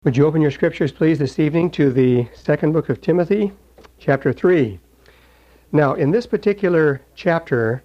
Would you open your scriptures, please, this evening to the second book of Timothy, chapter 3. Now, in this particular chapter,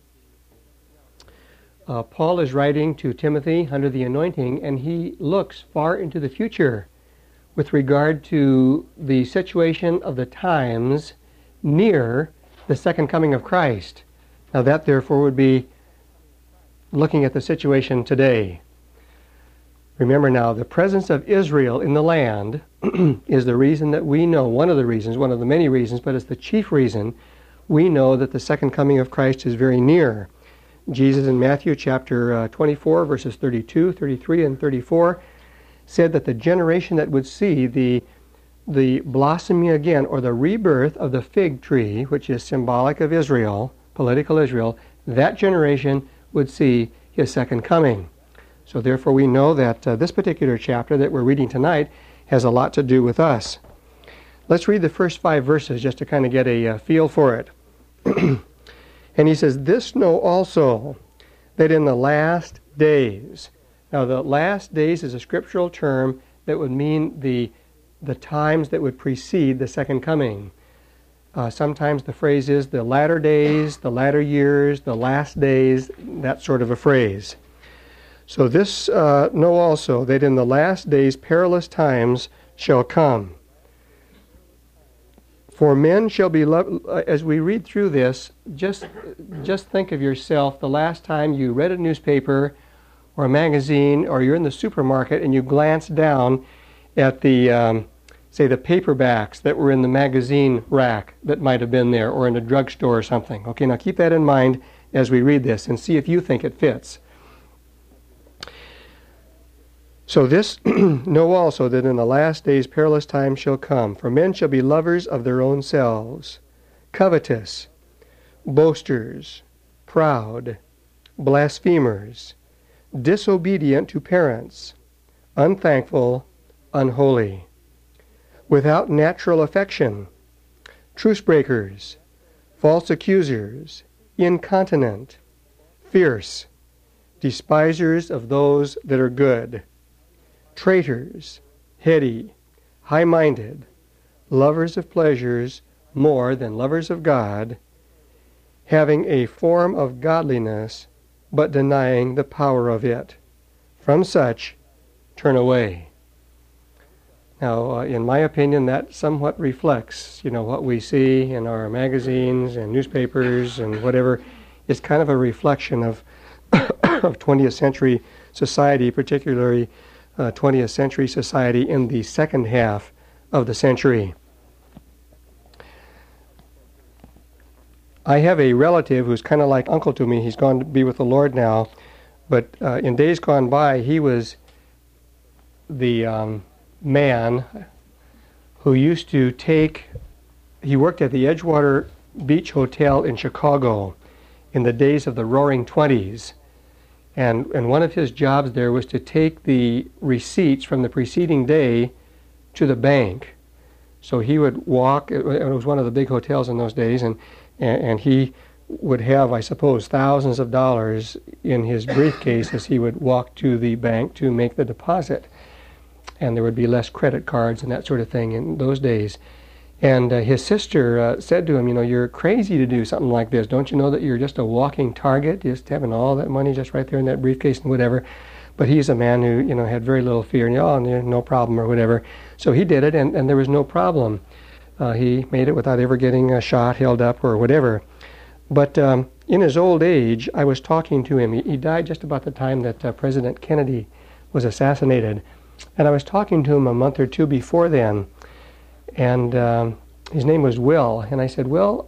Paul is writing to Timothy under the anointing, and he looks far into the future with regard to the situation of the times near the second coming of Christ. Now, that, therefore, would be looking at the situation today. Remember now, the presence of Israel in the land is the reason that we know, one of the many reasons, but it's the chief reason we know that the second coming of Christ is very near. Jesus in Matthew chapter 24, verses 32, 33, and 34 said that the generation that would see the blossoming again, or the rebirth of the fig tree, which is symbolic of Israel, political Israel, that generation would see his second coming. So therefore we know that this particular chapter that we're reading tonight has a lot to do with us. Let's read the first 5 verses just to kind of get a feel for it. And he says, "This know also, that in the last days." Now the last days is a scriptural term that would mean the times that would precede the second coming. Sometimes the phrase is the latter days, the latter years, the last days, that sort of a phrase. So this know also, that in the last days perilous times shall come. For men shall be as we read through this, just think of yourself the last time you read a newspaper or a magazine, or you're in the supermarket and you glance down at the, say, the paperbacks that were in the magazine rack that might have been there, or in a drugstore or something. Okay, now keep that in mind as we read this and see if you think it fits. So this know also, that in the last days perilous times shall come. For men shall be lovers of their own selves, covetous, boasters, proud, blasphemers, disobedient to parents, unthankful, unholy, without natural affection, truce breakers, false accusers, incontinent, fierce, despisers of those that are good, traitors, heady, high-minded, lovers of pleasures more than lovers of God, having a form of godliness, but denying the power of it. From such, turn away. Now, in my opinion, that somewhat reflects, what we see in our magazines and newspapers and whatever. It's kind of a reflection of 20th century society, particularly 20th century society in the second half of the century. I have a relative who's kind of like uncle to me. He's gone to be with the Lord now, but in days gone by, he was the man who used to he worked at the Edgewater Beach Hotel in Chicago in the days of the Roaring Twenties. And one of his jobs there was to take the receipts from the preceding day to the bank. So he would walk, it was one of the big hotels in those days, and he would have, I suppose, thousands of dollars in his briefcase as he would walk to the bank to make the deposit. And there would be less credit cards and that sort of thing in those days. And his sister said to him, "You're crazy to do something like this. Don't you know that you're just a walking target, just having all that money just right there in that briefcase and whatever?" But he's a man who, had very little fear, and no problem or whatever. So he did it, and there was no problem. He made it without ever getting shot, held up, or whatever. But in his old age, I was talking to him. He died just about the time that President Kennedy was assassinated. And I was talking to him a month or two before then. And his name was Will. And I said, "Will,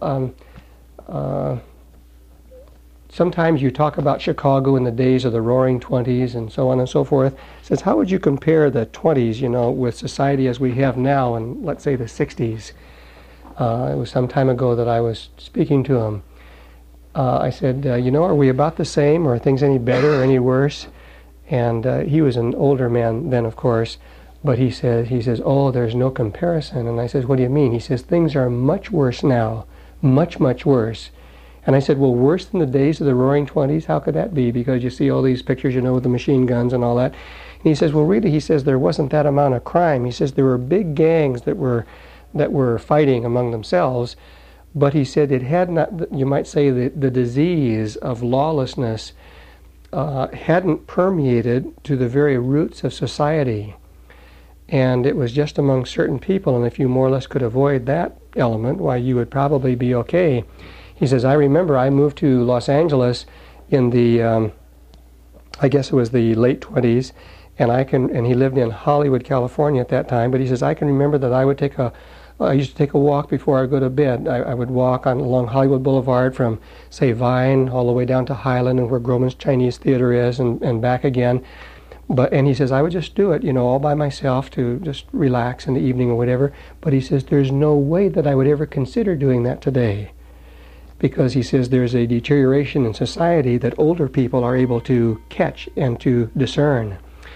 sometimes you talk about Chicago in the days of the Roaring Twenties and so on and so forth." He says, "How would you compare the 20s, with society as we have now in, let's say, the 60s? It was some time ago that I was speaking to him. I said, "Are we about the same? Or are things any better or any worse?" And he was an older man then, of course. But he says, "Oh, there's no comparison." And I says, "What do you mean?" He says, "Things are much worse now, much, much worse." And I said, well, worse than the days of the Roaring Twenties? How could that be? Because you see all these pictures, with the machine guns and all that. And he says, well, really, he says, there wasn't that amount of crime. He says there were big gangs that were fighting among themselves, but he said it had not, you might say, the disease of lawlessness hadn't permeated to the very roots of society. And it was just among certain people, and if you more or less could avoid that element, why, you would probably be okay. He says, I remember I moved to Los Angeles in the, I guess it was the late 20s, and he lived in Hollywood, California at that time, but he says, I can remember that I used to take a walk before I go to bed. I would walk along Hollywood Boulevard from, say, Vine all the way down to Highland and where Grauman's Chinese Theater is and back again. And he says, I would just do it, all by myself to just relax in the evening or whatever. But he says, there's no way that I would ever consider doing that today. Because he says there's a deterioration in society that older people are able to catch and to discern.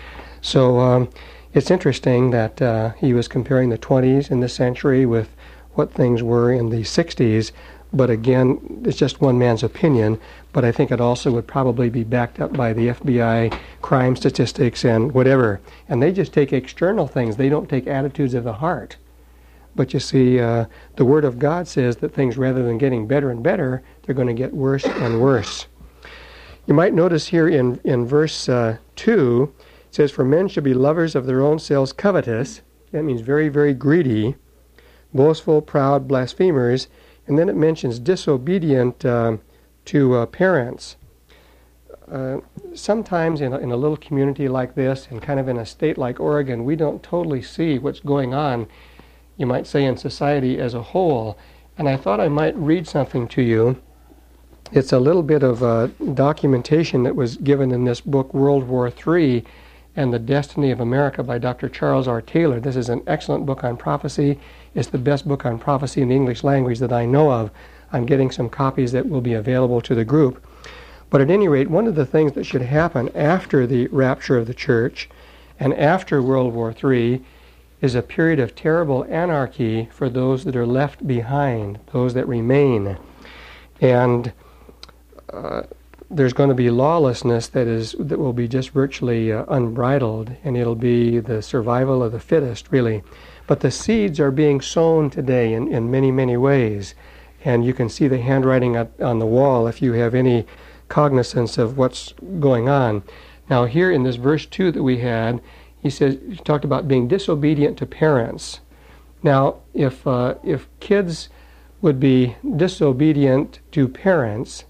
So it's interesting that he was comparing the 20s in this century with what things were in the 60s. But again, it's just one man's opinion. But I think it also would probably be backed up by the FBI crime statistics and whatever. And they just take external things. They don't take attitudes of the heart. But you see, the Word of God says that things, rather than getting better and better, they're going to get worse and worse. You might notice here in verse 2, it says, for men should be lovers of their own selves, covetous. That means very, very greedy, boastful, proud, blasphemers. And then it mentions disobedient to parents. Sometimes in a little community like this, and kind of in a state like Oregon, we don't totally see what's going on, you might say, in society as a whole. And I thought I might read something to you. It's a little bit of documentation that was given in this book, World War III and the Destiny of America by Dr. Charles R. Taylor. This is an excellent book on prophecy. It's the best book on prophecy in the English language that I know of. I'm getting some copies that will be available to the group. But at any rate, one of the things that should happen after the rapture of the church and after World War III is a period of terrible anarchy for those that are left behind, those that remain. And there's going to be lawlessness that will be just virtually unbridled, and it'll be the survival of the fittest, really. But the seeds are being sown today in many, many ways. And you can see the handwriting on the wall if you have any cognizance of what's going on. Now here in this verse 2 that we had, he talked about being disobedient to parents. Now, if kids would be disobedient to parents,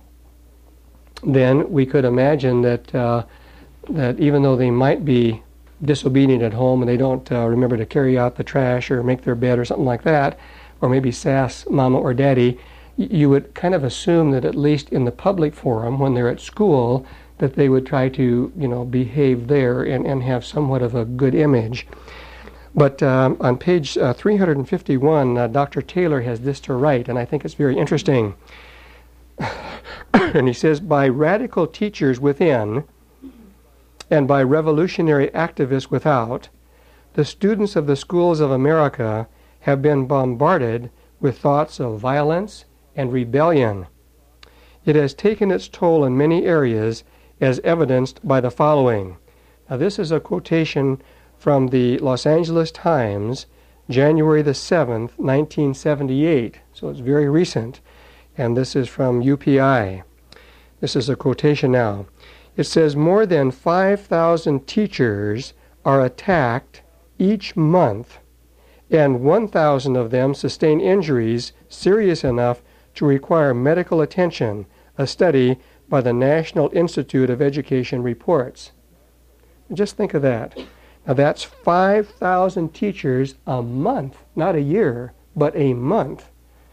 then we could imagine that even though they might be disobedient at home and they don't remember to carry out the trash or make their bed or something like that, or maybe sass mama or daddy, you would kind of assume that at least in the public forum, when they're at school, that they would try to, behave there and have somewhat of a good image. But on page 351, Dr. Taylor has this to write, and I think it's very interesting. And he says, by radical teachers within and by revolutionary activists without, the students of the schools of America have been bombarded with thoughts of violence and rebellion. It has taken its toll in many areas, as evidenced by the following. Now, this is a quotation from the Los Angeles Times, January the 7th, 1978. So it's very recent. And this is from UPI. This is a quotation now. It says, more than 5,000 teachers are attacked each month, and 1,000 of them sustain injuries serious enough to require medical attention, a study by the National Institute of Education reports. Just think of that. Now that's 5,000 teachers a month, not a year, but a month.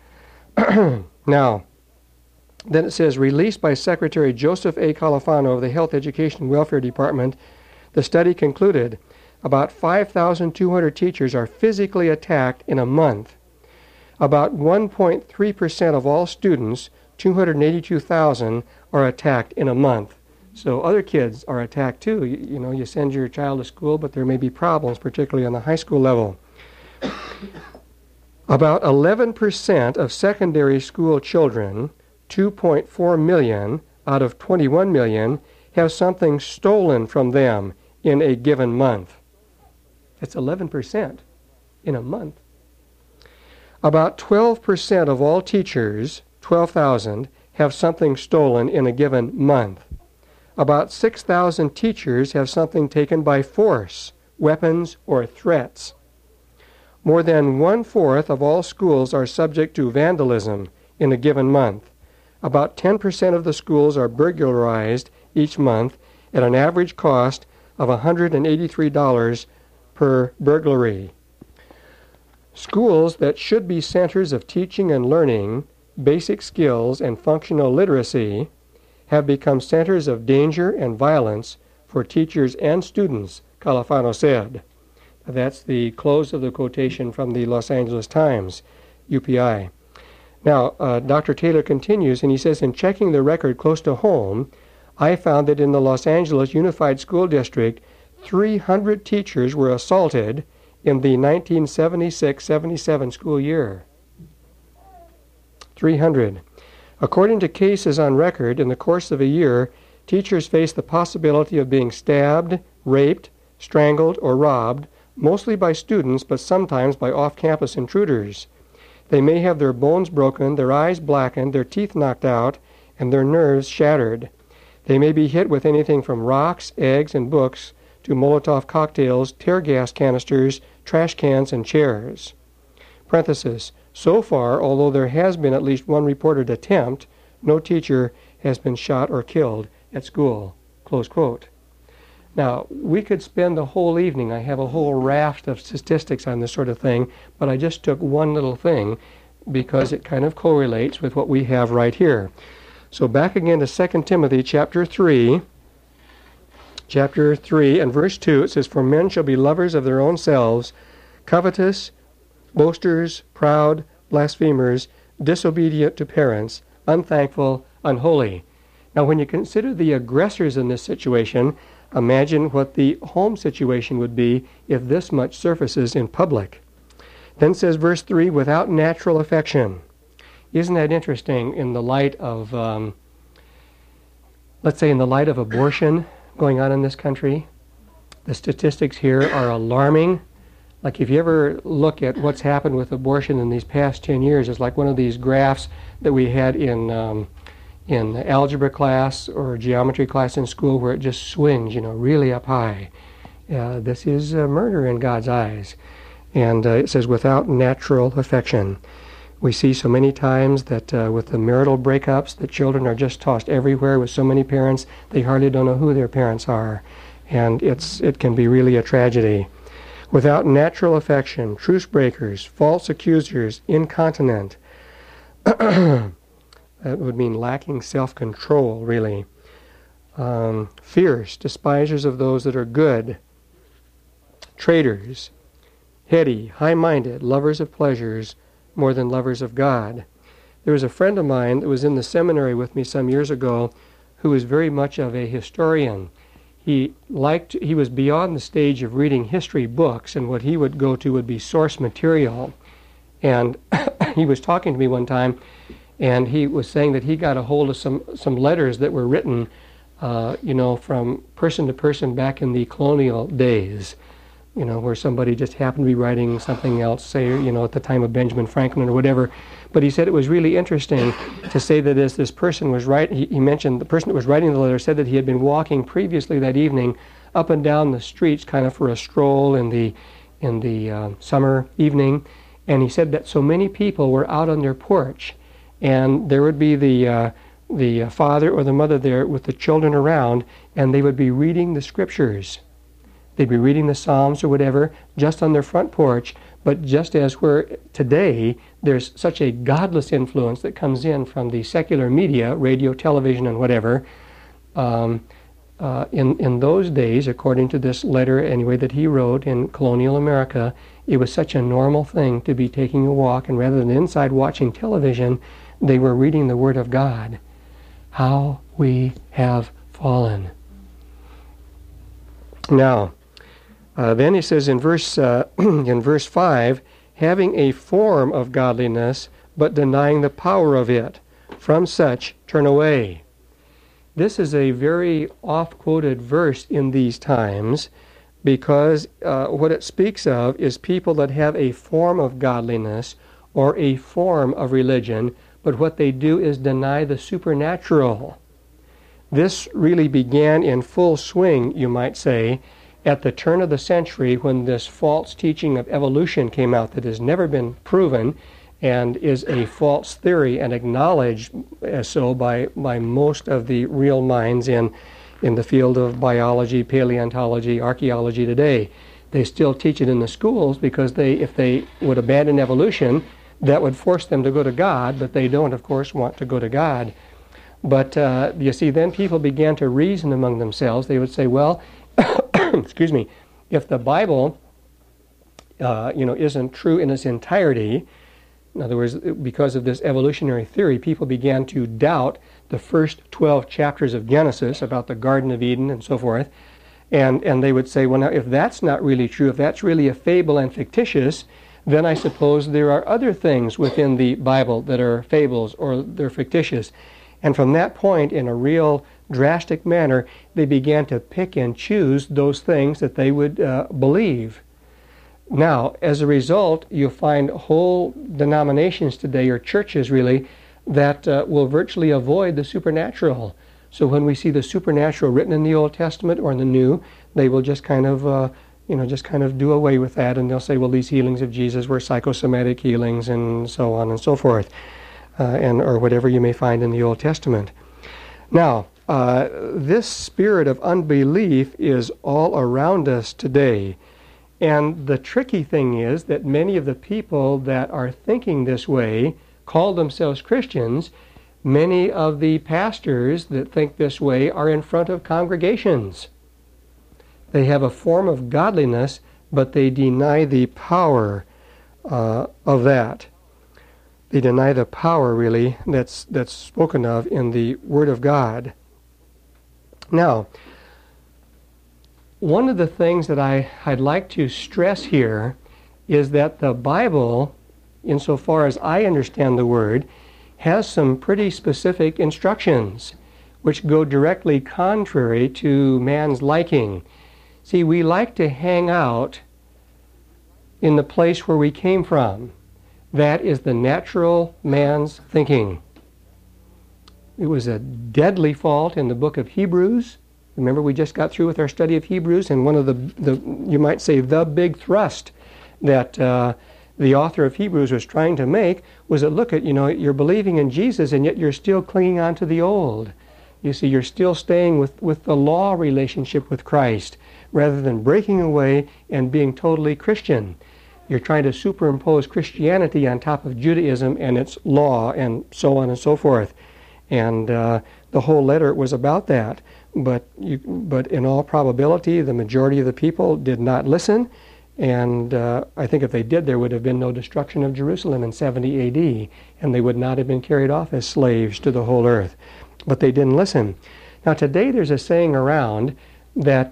Now, then it says, released by Secretary Joseph A. Califano of the Health, Education, and Welfare Department, the study concluded about 5,200 teachers are physically attacked in a month. About 1.3% of all students, 282,000, are attacked in a month. So other kids are attacked too. You send your child to school, but there may be problems, particularly on the high school level. About 11% of secondary school children, 2.4 million out of 21 million have something stolen from them in a given month. That's 11% in a month. About 12% of all teachers, 12,000, have something stolen in a given month. About 6,000 teachers have something taken by force, weapons, or threats. More than 1/4 of all schools are subject to vandalism in a given month. About 10% of the schools are burglarized each month at an average cost of $183 per burglary. Schools that should be centers of teaching and learning, basic skills, and functional literacy have become centers of danger and violence for teachers and students, Califano said. That's the close of the quotation from the Los Angeles Times, UPI. Now, Dr. Taylor continues, and he says, in checking the record close to home, I found that in the Los Angeles Unified School District, 300 teachers were assaulted in the 1976-77 school year. 300. According to cases on record, in the course of a year, teachers face the possibility of being stabbed, raped, strangled, or robbed, mostly by students, but sometimes by off-campus intruders. They may have their bones broken, their eyes blackened, their teeth knocked out, and their nerves shattered. They may be hit with anything from rocks, eggs, and books to Molotov cocktails, tear gas canisters, trash cans, and chairs. Parenthesis. So far, although there has been at least one reported attempt, no teacher has been shot or killed at school. Close quote. Now, we could spend the whole evening. I have a whole raft of statistics on this sort of thing, but I just took one little thing because it kind of correlates with what we have right here. So back again to 2 Timothy chapter 3. Chapter 3 and verse 2, it says, For men shall be lovers of their own selves, covetous, boasters, proud, blasphemers, disobedient to parents, unthankful, unholy. Now, when you consider the aggressors in this situation, imagine what the home situation would be if this much surfaces in public. Then says verse 3, without natural affection. Isn't that interesting in the light of, let's say in the light of abortion going on in this country? The statistics here are alarming. Like if you ever look at what's happened with abortion in these past 10 years, it's like one of these graphs that we had in algebra class or geometry class in school where it just swings, really up high. This is murder in God's eyes. And it says, without natural affection. We see so many times that with the marital breakups, the children are just tossed everywhere with so many parents, they hardly don't know who their parents are. And it can be really a tragedy. Without natural affection, truce breakers, false accusers, incontinent. That would mean lacking self-control, really. Fierce, despisers of those that are good. Traitors, heady, high-minded, lovers of pleasures more than lovers of God. There was a friend of mine that was in the seminary with me some years ago who was very much of a historian. He was beyond the stage of reading history books, and what he would go to would be source material. And he was talking to me one time, and he was saying that he got a hold of some letters that were written, from person to person back in the colonial days, where somebody just happened to be writing something else, say, at the time of Benjamin Franklin or whatever. But he said it was really interesting to say that as this person was writing, he mentioned the person that was writing the letter said that he had been walking previously that evening up and down the streets kind of for a stroll in the summer evening. And he said that so many people were out on their porch, and there would be the father or the mother there with the children around, and they would be reading the scriptures. They'd be reading the Psalms or whatever just on their front porch, but just as today, there's such a godless influence that comes in from the secular media, radio, television, and whatever. In those days, according to this letter anyway that he wrote in colonial America, it was such a normal thing to be taking a walk, and rather than inside watching television, they were reading the Word of God. How we have fallen. Now, then he says in verse 5, having a form of godliness, but denying the power of it. From such turn away. This is a very oft-quoted verse in these times because what it speaks of is people that have a form of godliness or a form of religion, but what they do is deny the supernatural. This really began in full swing, you might say, at the turn of the century when this false teaching of evolution came out that has never been proven and is a false theory and acknowledged as so by most of the real minds in the field of biology, paleontology, archaeology today. They still teach it in the schools because if they would abandon evolution, that would force them to go to God, but they don't, of course, want to go to God. But you see, then people began to reason among themselves. They would say, well, excuse me, if the Bible isn't true in its entirety, in other words, because of this evolutionary theory, people began to doubt the first 12 chapters of Genesis about the Garden of Eden and so forth. And they would say, well, now, if that's not really true, if that's really a fable and fictitious, then I suppose there are other things within the Bible that are fables or they're fictitious. And from that point, in a real drastic manner, they began to pick and choose those things that they would believe. Now, as a result, you'll find whole denominations today, or churches really, that will virtually avoid the supernatural. So when we see the supernatural written in the Old Testament or in the New, they will just kind of, do away with that, and they'll say, well, these healings of Jesus were psychosomatic healings, and so on and so forth, or whatever you may find in the Old Testament. Now, this spirit of unbelief is all around us today. And the tricky thing is that many of the people that are thinking this way call themselves Christians. Many of the pastors that think this way are in front of congregations. They have a form of godliness, but they deny the power of that. They deny the power, really, that's spoken of in the Word of God. Now, one of the things that I'd like to stress here is that the Bible, insofar as I understand the Word, has some pretty specific instructions which go directly contrary to man's liking. See, we like to hang out in the place where we came from. That is the natural man's thinking. It was a deadly fault in the book of Hebrews. Remember, we just got through with our study of Hebrews, and one of the you might say, the big thrust that the author of Hebrews was trying to make was that, look at, you're believing in Jesus, and yet you're still clinging on to the old. You see, you're still staying with the law relationship with Christ, rather than breaking away and being totally Christian. You're trying to superimpose Christianity on top of Judaism and its law, and so on and so forth. And the whole letter was about that. But in all probability, the majority of the people did not listen, and I think if they did, there would have been no destruction of Jerusalem in 70 A.D., and they would not have been carried off as slaves to the whole earth. But they didn't listen. Now today there's a saying around that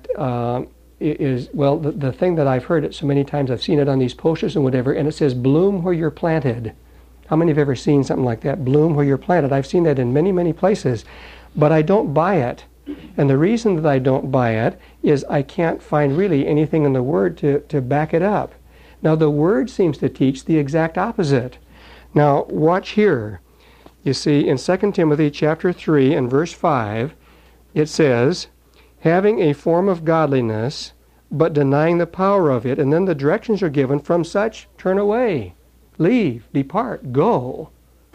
the thing that I've heard it so many times, I've seen it on these posters and whatever, and it says, bloom where you're planted. How many have ever seen something like that? Bloom where you're planted. I've seen that in many, many places, but I don't buy it. And the reason that I don't buy it is I can't find really anything in the Word to back it up. Now the Word seems to teach the exact opposite. Now watch here. You see, in 2 Timothy chapter 3 and verse 5, it says, having a form of godliness, but denying the power of it. And then the directions are given, from such turn away, leave, depart, go.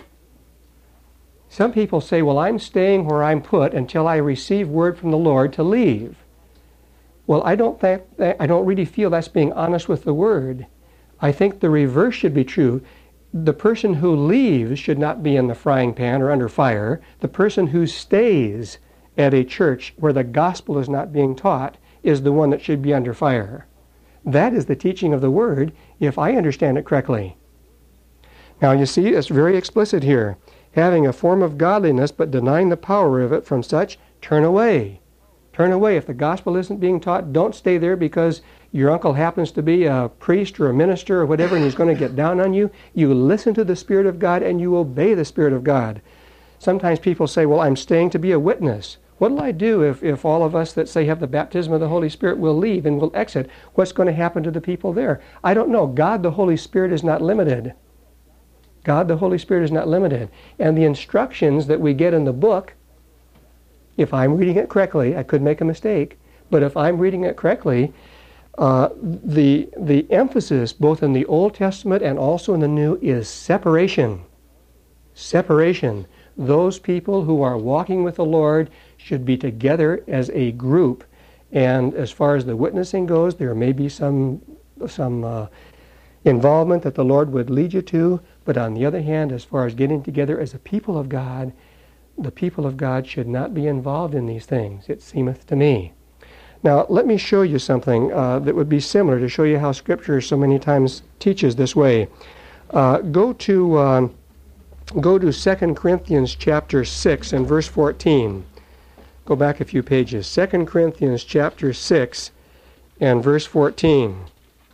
Some people say, well, I'm staying where I'm put until I receive word from the Lord to leave. Well, I don't really feel that's being honest with the Word. I think the reverse should be true. The person who leaves should not be in the frying pan or under fire. The person who stays at a church where the gospel is not being taught is the one that should be under fire. That is the teaching of the Word, if I understand it correctly. Now, you see, it's very explicit here. Having a form of godliness, but denying the power of it, from such, turn away. Turn away. If the gospel isn't being taught, don't stay there because your uncle happens to be a priest or a minister or whatever, and he's going to get down on you. You listen to the Spirit of God and you obey the Spirit of God. Sometimes people say, well, I'm staying to be a witness. What will I do if all of us that say have the baptism of the Holy Spirit will leave and will exit? What's going to happen to the people there? I don't know. God, the Holy Spirit, is not limited. God, the Holy Spirit, is not limited. And the instructions that we get in the book, if I'm reading it correctly, I could make a mistake, but if I'm reading it correctly, the emphasis both in the Old Testament and also in the New is separation. Separation. Those people who are walking with the Lord should be together as a group. And as far as the witnessing goes, there may be some involvement that the Lord would lead you to. But on the other hand, as far as getting together as a people of God, the people of God should not be involved in these things, it seemeth to me. Now, let me show you something that would be similar to show you how Scripture so many times teaches this way. Go to 2 Corinthians chapter 6 and verse 14. Go back a few pages. 2 Corinthians chapter 6 and verse 14.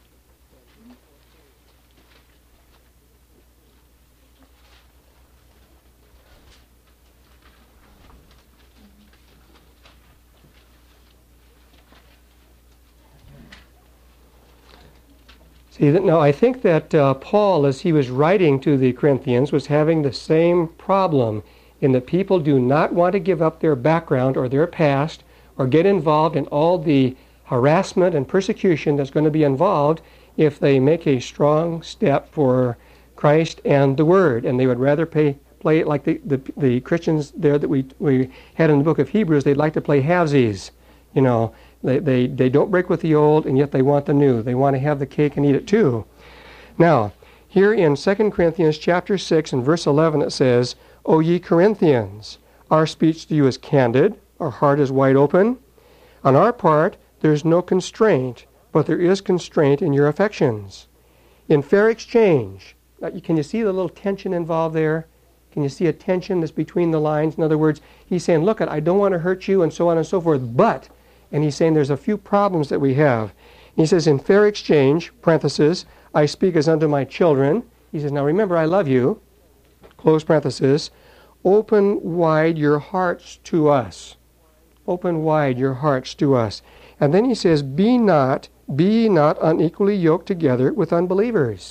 Now, I think that Paul, as he was writing to the Corinthians, was having the same problem in that people do not want to give up their background or their past or get involved in all the harassment and persecution that's going to be involved if they make a strong step for Christ and the Word. And they would rather play it like the Christians there that we had in the book of Hebrews. They'd like to play halvesies, you know. They don't break with the old, and yet they want the new. They want to have the cake and eat it too. Now, here in 2 Corinthians chapter 6 and verse 11 it says, O ye Corinthians, our speech to you is candid, our heart is wide open. On our part there is no constraint, but there is constraint in your affections. In fair exchange, can you see the little tension involved there? Can you see a tension that's between the lines? In other words, he's saying, look, I don't want to hurt you and so on and so forth, but... And he's saying there's a few problems that we have. He says, in fair exchange, parenthesis, I speak as unto my children. He says, now remember, I love you, close parenthesis, open wide your hearts to us. Open wide your hearts to us. And then he says, be not unequally yoked together with unbelievers.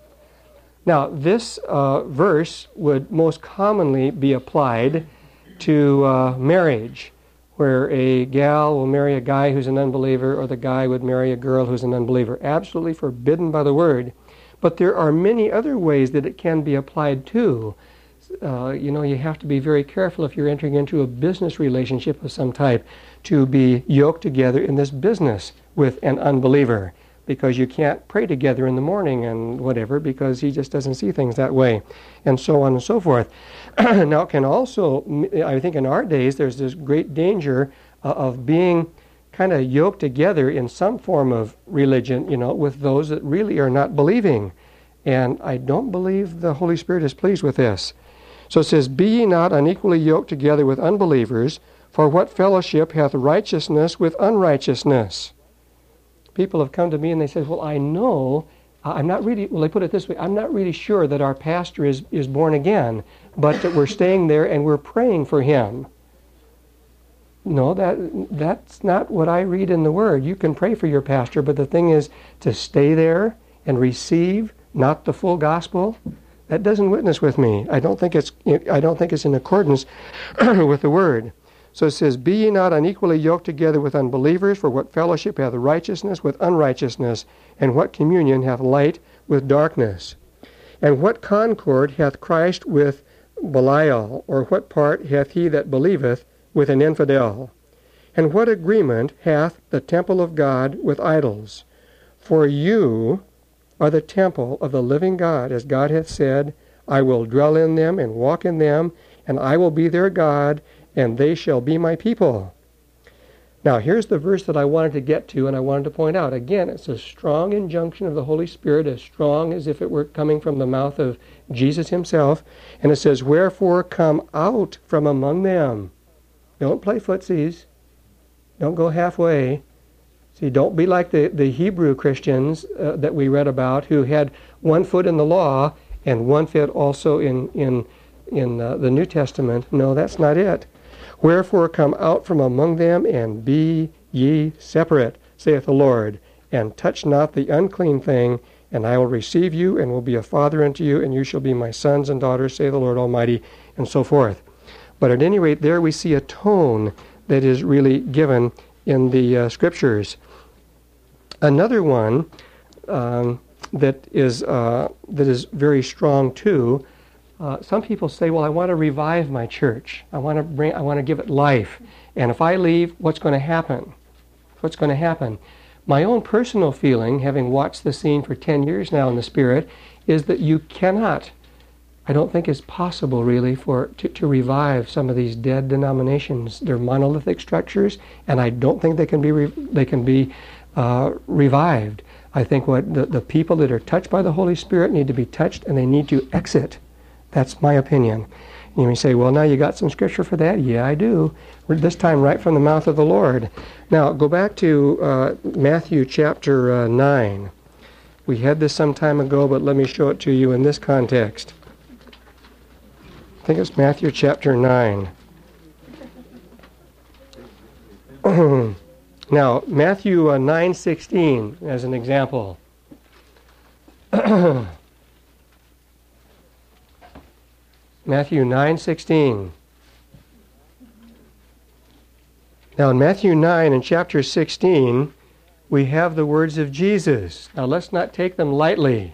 Now, this verse would most commonly be applied to marriage, where a gal will marry a guy who's an unbeliever, or the guy would marry a girl who's an unbeliever. Absolutely forbidden by the Word. But there are many other ways that it can be applied to. You have to be very careful if you're entering into a business relationship of some type to be yoked together in this business with an unbeliever, because you can't pray together in the morning and whatever, because he just doesn't see things that way, and so on and so forth. Now, it can also, I think in our days, there's this great danger of being kind of yoked together in some form of religion, with those that really are not believing. And I don't believe the Holy Spirit is pleased with this. So it says, be ye not unequally yoked together with unbelievers, for what fellowship hath righteousness with unrighteousness? People have come to me and they say, well, I know, I'm not really, well, they put it this way, I'm not really sure that our pastor is born again, but that we're staying there and we're praying for him. No, that's not what I read in the Word. You can pray for your pastor, but the thing is to stay there and receive not the full gospel. That doesn't witness with me. I don't think it's in accordance with the Word. So it says, be ye not unequally yoked together with unbelievers, for what fellowship hath righteousness with unrighteousness, and what communion hath light with darkness? And what concord hath Christ with Belial, or what part hath he that believeth with an infidel? And what agreement hath the temple of God with idols? For you are the temple of the living God, as God hath said, I will dwell in them and walk in them, and I will be their God, and they shall be my people. Now, here's the verse that I wanted to get to, and I wanted to point out. Again, it's a strong injunction of the Holy Spirit, as strong as if it were coming from the mouth of Jesus himself. And it says, wherefore come out from among them. Don't play footsies. Don't go halfway. See, don't be like the Hebrew Christians that we read about, who had one foot in the law and one foot also in the New Testament. No, that's not it. Wherefore come out from among them, and be ye separate, saith the Lord, and touch not the unclean thing, and I will receive you, and will be a father unto you, and you shall be my sons and daughters, saith the Lord Almighty, and so forth. But at any rate, there we see a tone that is really given in the Scriptures. Another one that is very strong too. Some people say, "Well, I want to revive my church. I want to give it life. And if I leave, what's going to happen? What's going to happen?" My own personal feeling, having watched the scene for 10 years now in the Spirit, is that you cannot. I don't think it's possible really to revive some of these dead denominations. They're monolithic structures, and I don't think they can be revived. I think what the people that are touched by the Holy Spirit need to be touched, and they need to exit. That's my opinion. You may say, "Well, now you got some scripture for that?" Yeah, I do. This time right from the mouth of the Lord. Now, go back to Matthew chapter 9. We had this some time ago, but let me show it to you in this context. I think it's Matthew chapter 9. Now, Matthew 9:16 as an example. Matthew 9:16. Now in Matthew 9 and chapter 16, we have the words of Jesus. Now let's not take them lightly.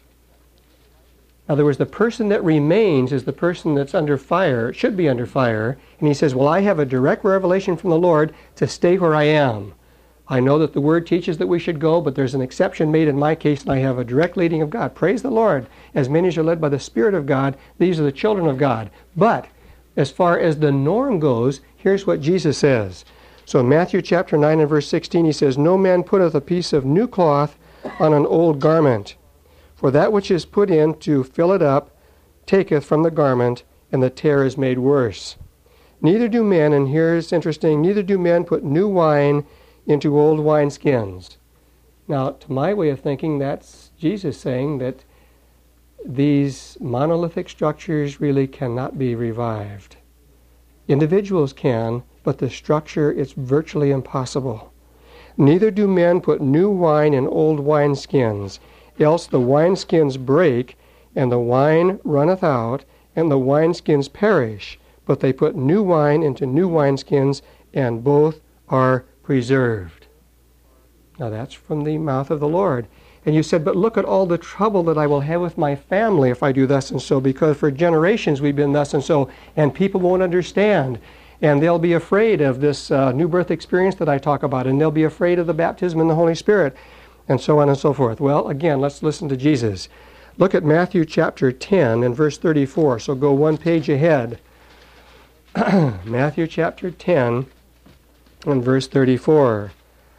In other words, the person that remains is the person that's under fire, should be under fire. And he says, "Well, I have a direct revelation from the Lord to stay where I am. I know that the Word teaches that we should go, but there's an exception made in my case, and I have a direct leading of God. Praise the Lord. As many as are led by the Spirit of God, these are the children of God." But as far as the norm goes, here's what Jesus says. So in Matthew chapter 9 and verse 16, he says, "No man putteth a piece of new cloth on an old garment. For that which is put in to fill it up taketh from the garment, and the tear is made worse. Neither do men," and here's interesting, "neither do men put new wine into old wineskins." Now, to my way of thinking, that's Jesus saying that these monolithic structures really cannot be revived. Individuals can, but the structure is virtually impossible. "Neither do men put new wine in old wineskins, else the wineskins break, and the wine runneth out, and the wineskins perish. But they put new wine into new wineskins, and both are preserved." Now that's from the mouth of the Lord. And you said, "But look at all the trouble that I will have with my family if I do thus and so, because for generations we've been thus and so, and people won't understand. And they'll be afraid of this new birth experience that I talk about, and they'll be afraid of the baptism in the Holy Spirit," and so on and so forth. Well, again, let's listen to Jesus. Look at Matthew chapter 10 and verse 34. So go one page ahead. Matthew chapter 10 and verse 34.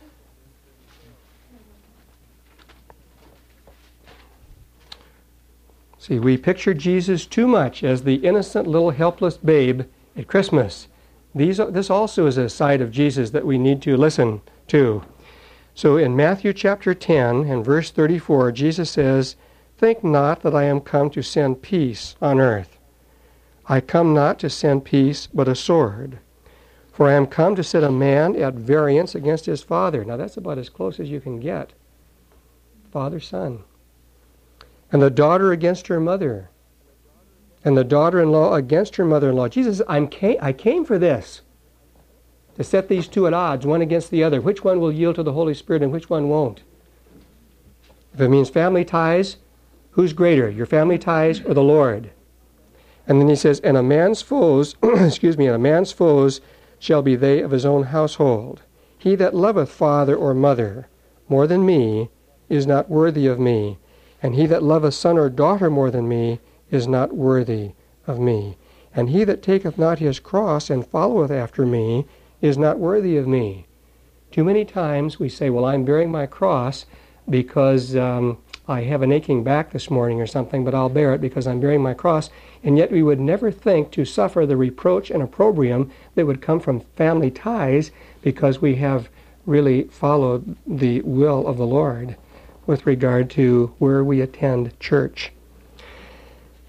See, we picture Jesus too much as the innocent little helpless babe at Christmas. This also is a side of Jesus that we need to listen to. So in Matthew chapter 10 and verse 34, Jesus says, "Think not that I am come to send peace on earth. I come not to send peace, but a sword. For I am come to set a man at variance against his father." Now that's about as close as you can get. Father, son. "And the daughter against her mother, and the daughter-in-law against her mother-in-law." Jesus says, I came for this, to set these two at odds, one against the other. Which one will yield to the Holy Spirit and which one won't? If it means family ties, who's greater, your family ties or the Lord? And then he says, "And a man's foes, and a man's foes shall be they of his own household. He that loveth father or mother more than me is not worthy of me. And he that loveth son or daughter more than me is not worthy of me. And he that taketh not his cross and followeth after me is not worthy of me." Too many times we say, "Well, I'm bearing my cross because I have an aching back this morning or something, but I'll bear it because I'm bearing my cross." And yet we would never think to suffer the reproach and opprobrium that would come from family ties because we have really followed the will of the Lord with regard to where we attend church.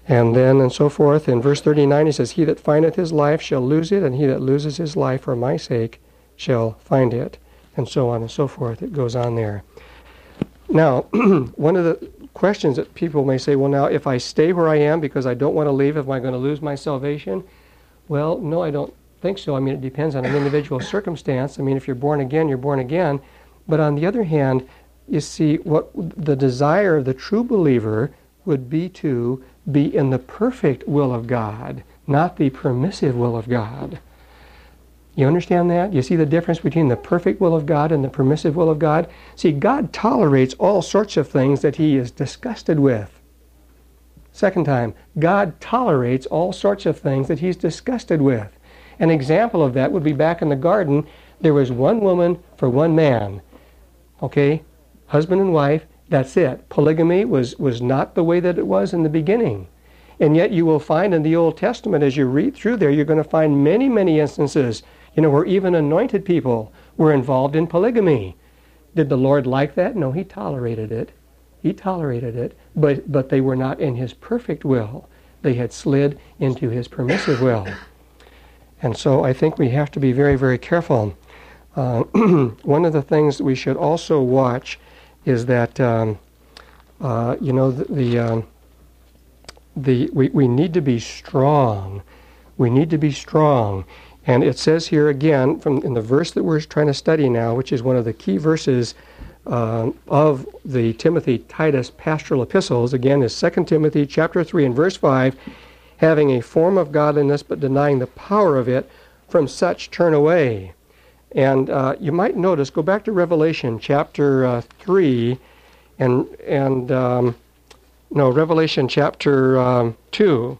And then and so forth. In verse 39 he says, he that findeth his life shall lose it, and he that loses his life for my sake shall find it. And so on and so forth. It goes on there. Now, one of the questions that people may say, well, now, if I stay where I am because I don't want to leave, am I going to lose my salvation? Well, no, I don't think so. I mean, it depends on an individual circumstance. I mean, if you're born again, you're born again. But on the other hand, you see, what the desire of the true believer would be to be in the perfect will of God, not the permissive will of God. You understand that? You see the difference between the perfect will of God and the permissive will of God? See, God tolerates all sorts of things that he is disgusted with. Second time, God tolerates all sorts of things that he's disgusted with. An example of that would be back in the garden. There was one woman for one man. Okay? Husband and wife, that's it. Polygamy was not the way that it was in the beginning. And yet you will find in the Old Testament, as you read through there, you're going to find many, many instances, where even anointed people were involved in polygamy. Did the Lord like that? No, he tolerated it. He tolerated it, but they were not in his perfect will. They had slid into his permissive will. And so I think we have to be very, very careful. One of the things that we should also watch is that we need to be strong. We need to be strong. And it says here again, in the verse that we're trying to study now, which is one of the key verses of the Timothy-Titus pastoral epistles, again, is 2 Timothy chapter 3 and verse 5, having a form of godliness but denying the power of it, from such turn away. And you might notice, go back to Revelation chapter 3 Revelation chapter 2.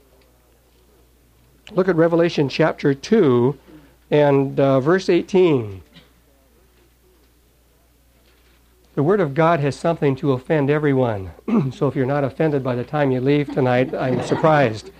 Look at Revelation chapter 2 and verse 18. The Word of God has something to offend everyone. So if you're not offended by the time you leave tonight, I'm surprised.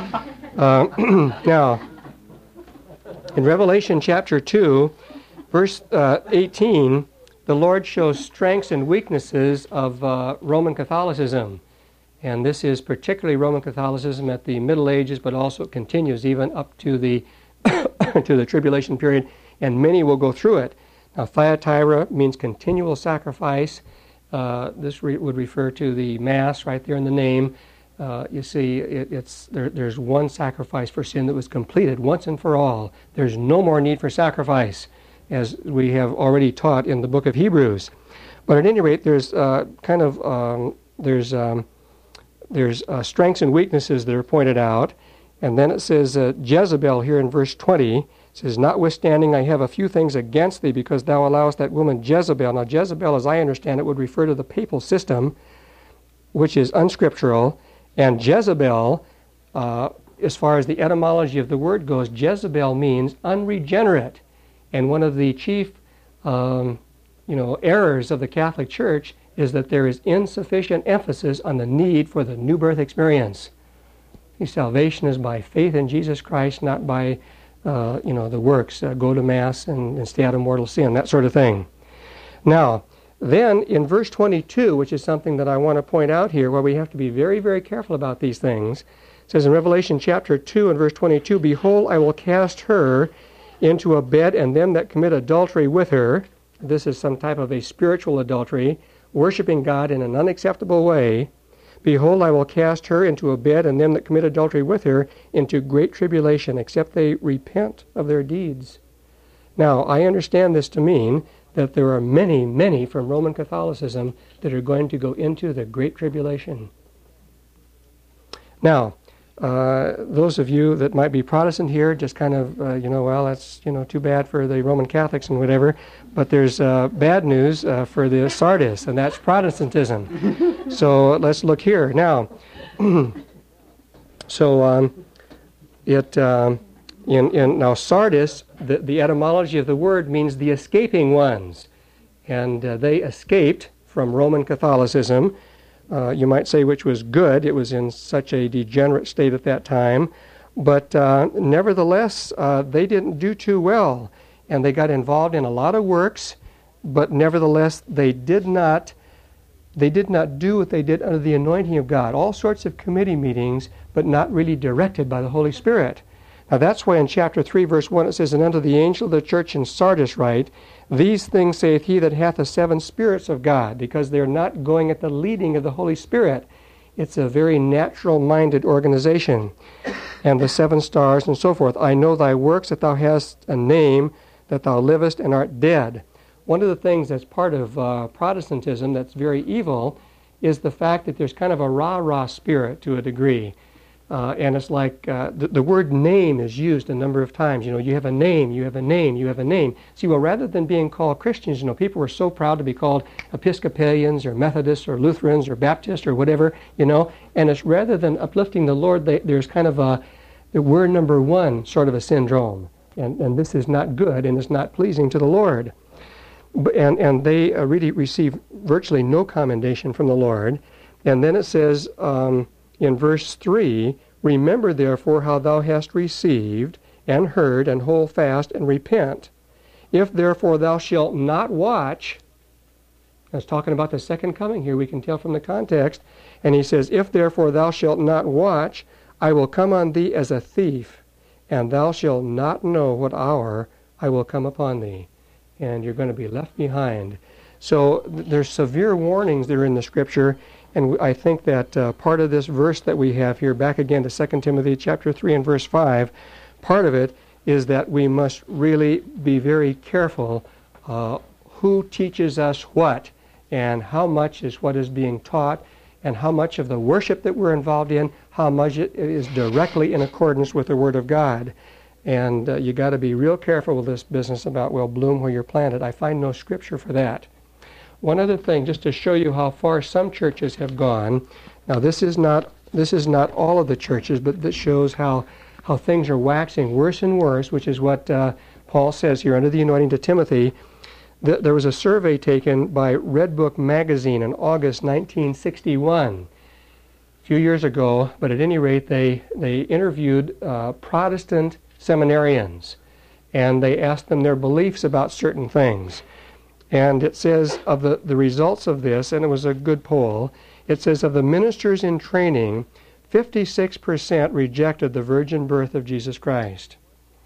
Now, in Revelation chapter 2, verse 18, the Lord shows strengths and weaknesses of Roman Catholicism. And this is particularly Roman Catholicism at the Middle Ages, but also it continues even up to the to the tribulation period, and many will go through it. Now, Thyatira means continual sacrifice. This would refer to the Mass right there in the name. You see, there's one sacrifice for sin that was completed once and for all. There's no more need for sacrifice, as we have already taught in the book of Hebrews. But at any rate, there's strengths and weaknesses that are pointed out. And then it says Jezebel here in verse 20. It says, notwithstanding, I have a few things against thee, because thou allowest that woman Jezebel. Now, Jezebel, as I understand it, would refer to the papal system, which is unscriptural. And Jezebel, as far as the etymology of the word goes, Jezebel means unregenerate. And one of the chief, errors of the Catholic Church is that there is insufficient emphasis on the need for the new birth experience. Salvation is by faith in Jesus Christ, not by, the works. Go to Mass and stay out of mortal sin, that sort of thing. Now, then in verse 22, which is something that I want to point out here, where we have to be very, very careful about these things, it says in Revelation chapter 2 and verse 22, behold, I will cast her into a bed, and them that commit adultery with her. This is some type of a spiritual adultery, worshiping God in an unacceptable way. Behold, I will cast her into a bed, and them that commit adultery with her into great tribulation, except they repent of their deeds. Now, I understand this to mean that there are many, many from Roman Catholicism that are going to go into the great tribulation. Now, those of you that might be Protestant here just kind of, that's, too bad for the Roman Catholics and whatever, but there's bad news for the Sardis, and that's Protestantism. So let's look here. Now, now Sardis, the etymology of the word means the escaping ones, and they escaped from Roman Catholicism. You might say which was good. It was in such a degenerate state at that time. But nevertheless, they didn't do too well. And they got involved in a lot of works, but nevertheless, they did not They did not do what they did under the anointing of God. All sorts of committee meetings, but not really directed by the Holy Spirit. Now that's why in chapter 3, verse 1, it says, "And unto the angel of the church in Sardis write, These things saith he that hath the 7 spirits of God," because they're not going at the leading of the Holy Spirit. It's a very natural-minded organization. "And the 7 stars," and so forth. "I know thy works, that thou hast a name, that thou livest and art dead." One of the things that's part of Protestantism that's very evil is the fact that there's kind of a rah-rah spirit to a degree. And it's like the word name is used a number of times. You have a name, you have a name, you have a name. See, well, rather than being called Christians, people were so proud to be called Episcopalians or Methodists or Lutherans or Baptists or whatever, and it's rather than uplifting the Lord, there's kind of we're number one sort of a syndrome. And this is not good, and it's not pleasing to the Lord. And they really receive virtually no commendation from the Lord. And then it says in verse 3, "Remember therefore how thou hast received and heard, and hold fast and repent. If therefore thou shalt not watch," that's talking about the second coming here, we can tell from the context, and he says, "If therefore thou shalt not watch, I will come on thee as a thief, and thou shalt not know what hour I will come upon thee." And you're going to be left behind. So there's severe warnings there in the Scripture, and I think that part of this verse that we have here, back again to 2 Timothy chapter 3 and verse 5, part of it is that we must really be very careful who teaches us what, and how much is what is being taught, and how much of the worship that we're involved in, how much it is directly in accordance with the Word of God. And you got to be real careful with this business about, well, bloom where you're planted. I find no scripture for that. One other thing, just to show you how far some churches have gone. Now, this is not all of the churches, but this shows how things are waxing worse and worse, which is what Paul says here under the anointing to Timothy. There was a survey taken by Red Book magazine in August 1961, a few years ago, but at any rate, they interviewed Protestant seminarians, and they asked them their beliefs about certain things. And it says of the results of this, and it was a good poll, it says of the ministers in training, 56% rejected the virgin birth of Jesus Christ.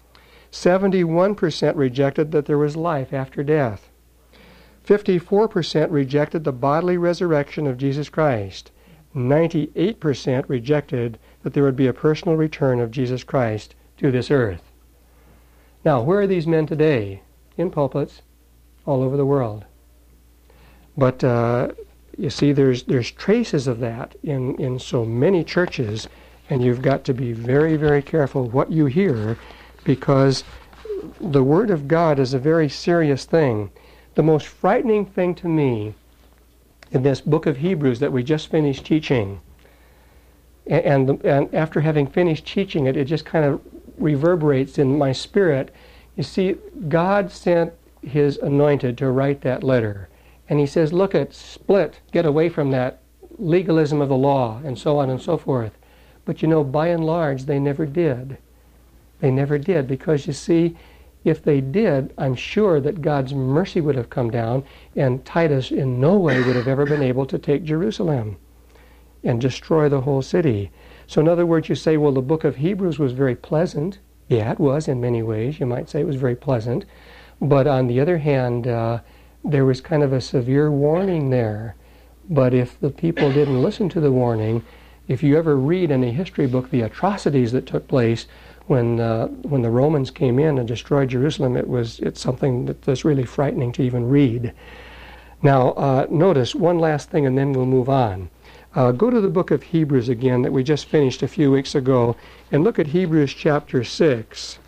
71% rejected that there was life after death. 54% rejected the bodily resurrection of Jesus Christ. 98% rejected that there would be a personal return of Jesus Christ to this earth. Now, where are these men today? In pulpits all over the world. But you see, there's traces of that in so many churches, and you've got to be very, very careful what you hear, because the Word of God is a very serious thing. The most frightening thing to me in this book of Hebrews that we just finished teaching, and after having finished teaching it, it just kind of reverberates in my spirit. You see, God sent His anointed to write that letter. And He says, look at, split, get away from that legalism of the law, and so on and so forth. But by and large, they never did. They never did, because you see, if they did, I'm sure that God's mercy would have come down, and Titus in no way would have ever been able to take Jerusalem and destroy the whole city. So in other words, you say, well, the book of Hebrews was very pleasant. Yeah, it was in many ways. You might say it was very pleasant. But on the other hand, there was kind of a severe warning there. But if the people didn't listen to the warning, if you ever read in a history book the atrocities that took place when the Romans came in and destroyed Jerusalem, it's something that's really frightening to even read. Now, notice one last thing, and then we'll move on. Go to the book of Hebrews again that we just finished a few weeks ago, and look at Hebrews chapter 6.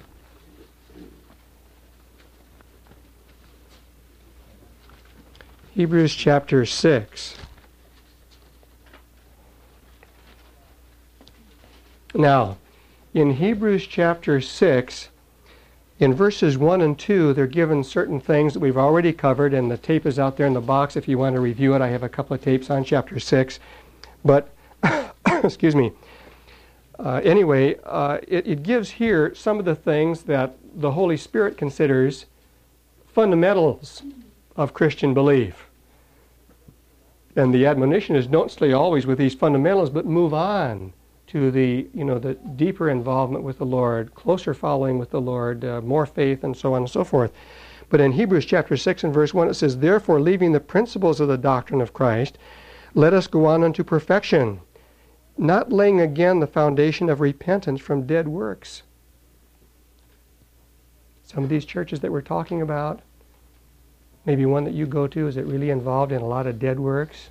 Hebrews chapter 6. Now, in Hebrews chapter 6, in verses 1 and 2, they're given certain things that we've already covered, and the tape is out there in the box if you want to review it. I have a couple of tapes on chapter 6. But, excuse me, anyway, it gives here some of the things that the Holy Spirit considers fundamentals of Christian belief. And the admonition is don't stay always with these fundamentals, but move on to the deeper involvement with the Lord, closer following with the Lord, more faith, and so on and so forth. But in Hebrews chapter 6 and verse 1, it says, "Therefore, leaving the principles of the doctrine of Christ, let us go on unto perfection, not laying again the foundation of repentance from dead works." Some of these churches that we're talking about, maybe one that you go to, is it really involved in a lot of dead works?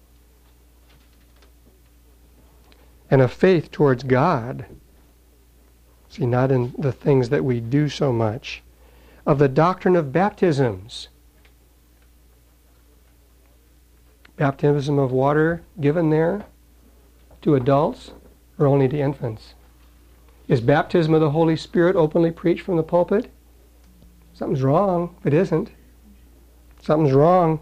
And a faith towards God. See, not in the things that we do so much. Of the doctrine of baptisms. Baptism of water given there to adults or only to infants? Is baptism of the Holy Spirit openly preached from the pulpit? Something's wrong if it isn't. Something's wrong.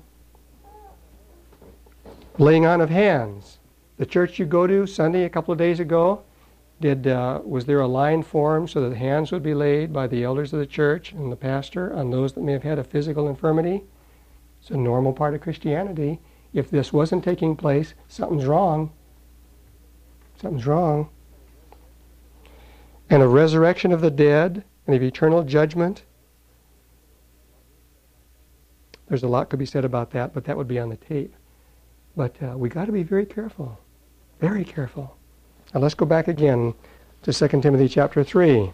Laying on of hands. The church you go to Sunday a couple of days ago, was there a line formed so that hands would be laid by the elders of the church and the pastor on those that may have had a physical infirmity? It's a normal part of Christianity. If this wasn't taking place, something's wrong. Something's wrong. And a resurrection of the dead and of eternal judgment. There's a lot could be said about that, but that would be on the tape. But we got to be very careful. Very careful. Now let's go back again to 2 Timothy chapter 3.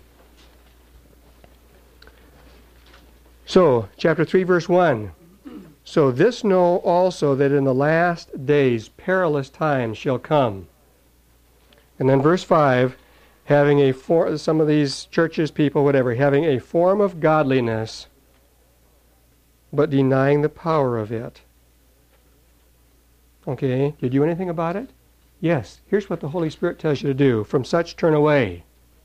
So, chapter 3, verse 1. "So this know also that in the last days perilous times shall come." And then verse 5, having some of these churches, people, whatever, having a form of godliness, but denying the power of it. Okay, did you do anything about it? Yes. Here's what the Holy Spirit tells you to do. "From such turn away."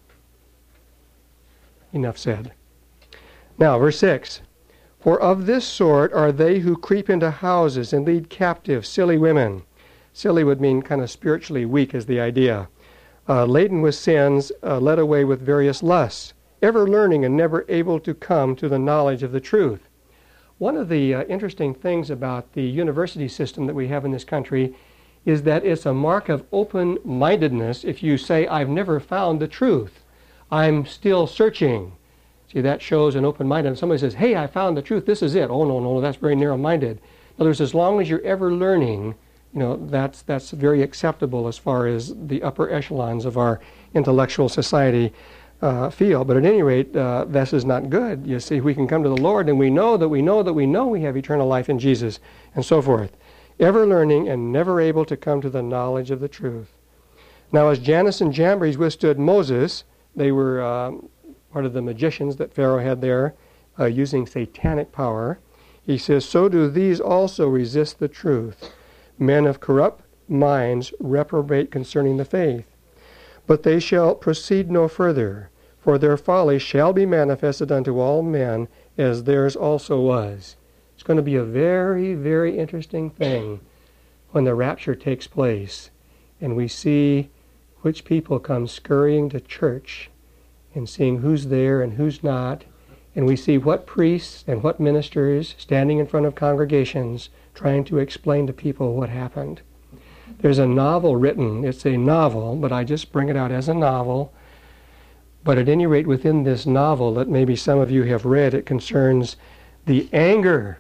Enough said. Now, verse 6. "For of this sort are they who creep into houses and lead captive silly women." Silly would mean kind of spiritually weak is the idea. "Laden with sins, led away with various lusts, ever learning and never able to come to the knowledge of the truth." One of the interesting things about the university system that we have in this country is that it's a mark of open-mindedness if you say, "I've never found the truth. I'm still searching." See, that shows an open-mindedness. Somebody says, "Hey, I found the truth. This is it." Oh, no, that's very narrow-minded. In other words, as long as you're ever learning, that's very acceptable as far as the upper echelons of our intellectual society feel. But at any rate, this is not good. You see, we can come to the Lord and we know that we have eternal life in Jesus and so forth. Ever learning and never able to come to the knowledge of the truth. Now, as Jannes and Jambres withstood Moses, they were part of the magicians that Pharaoh had there using satanic power. He says, "So do these also resist the truth. Men of corrupt minds reprobate concerning the faith. But they shall proceed no further, for their folly shall be manifested unto all men, as theirs also was." It's going to be a very, very interesting thing when the rapture takes place and we see which people come scurrying to church and seeing who's there and who's not, and we see what priests and what ministers standing in front of congregations trying to explain to people what happened. There's a novel written. It's a novel, but I just bring it out as a novel. But at any rate, within this novel that maybe some of you have read, it concerns the anger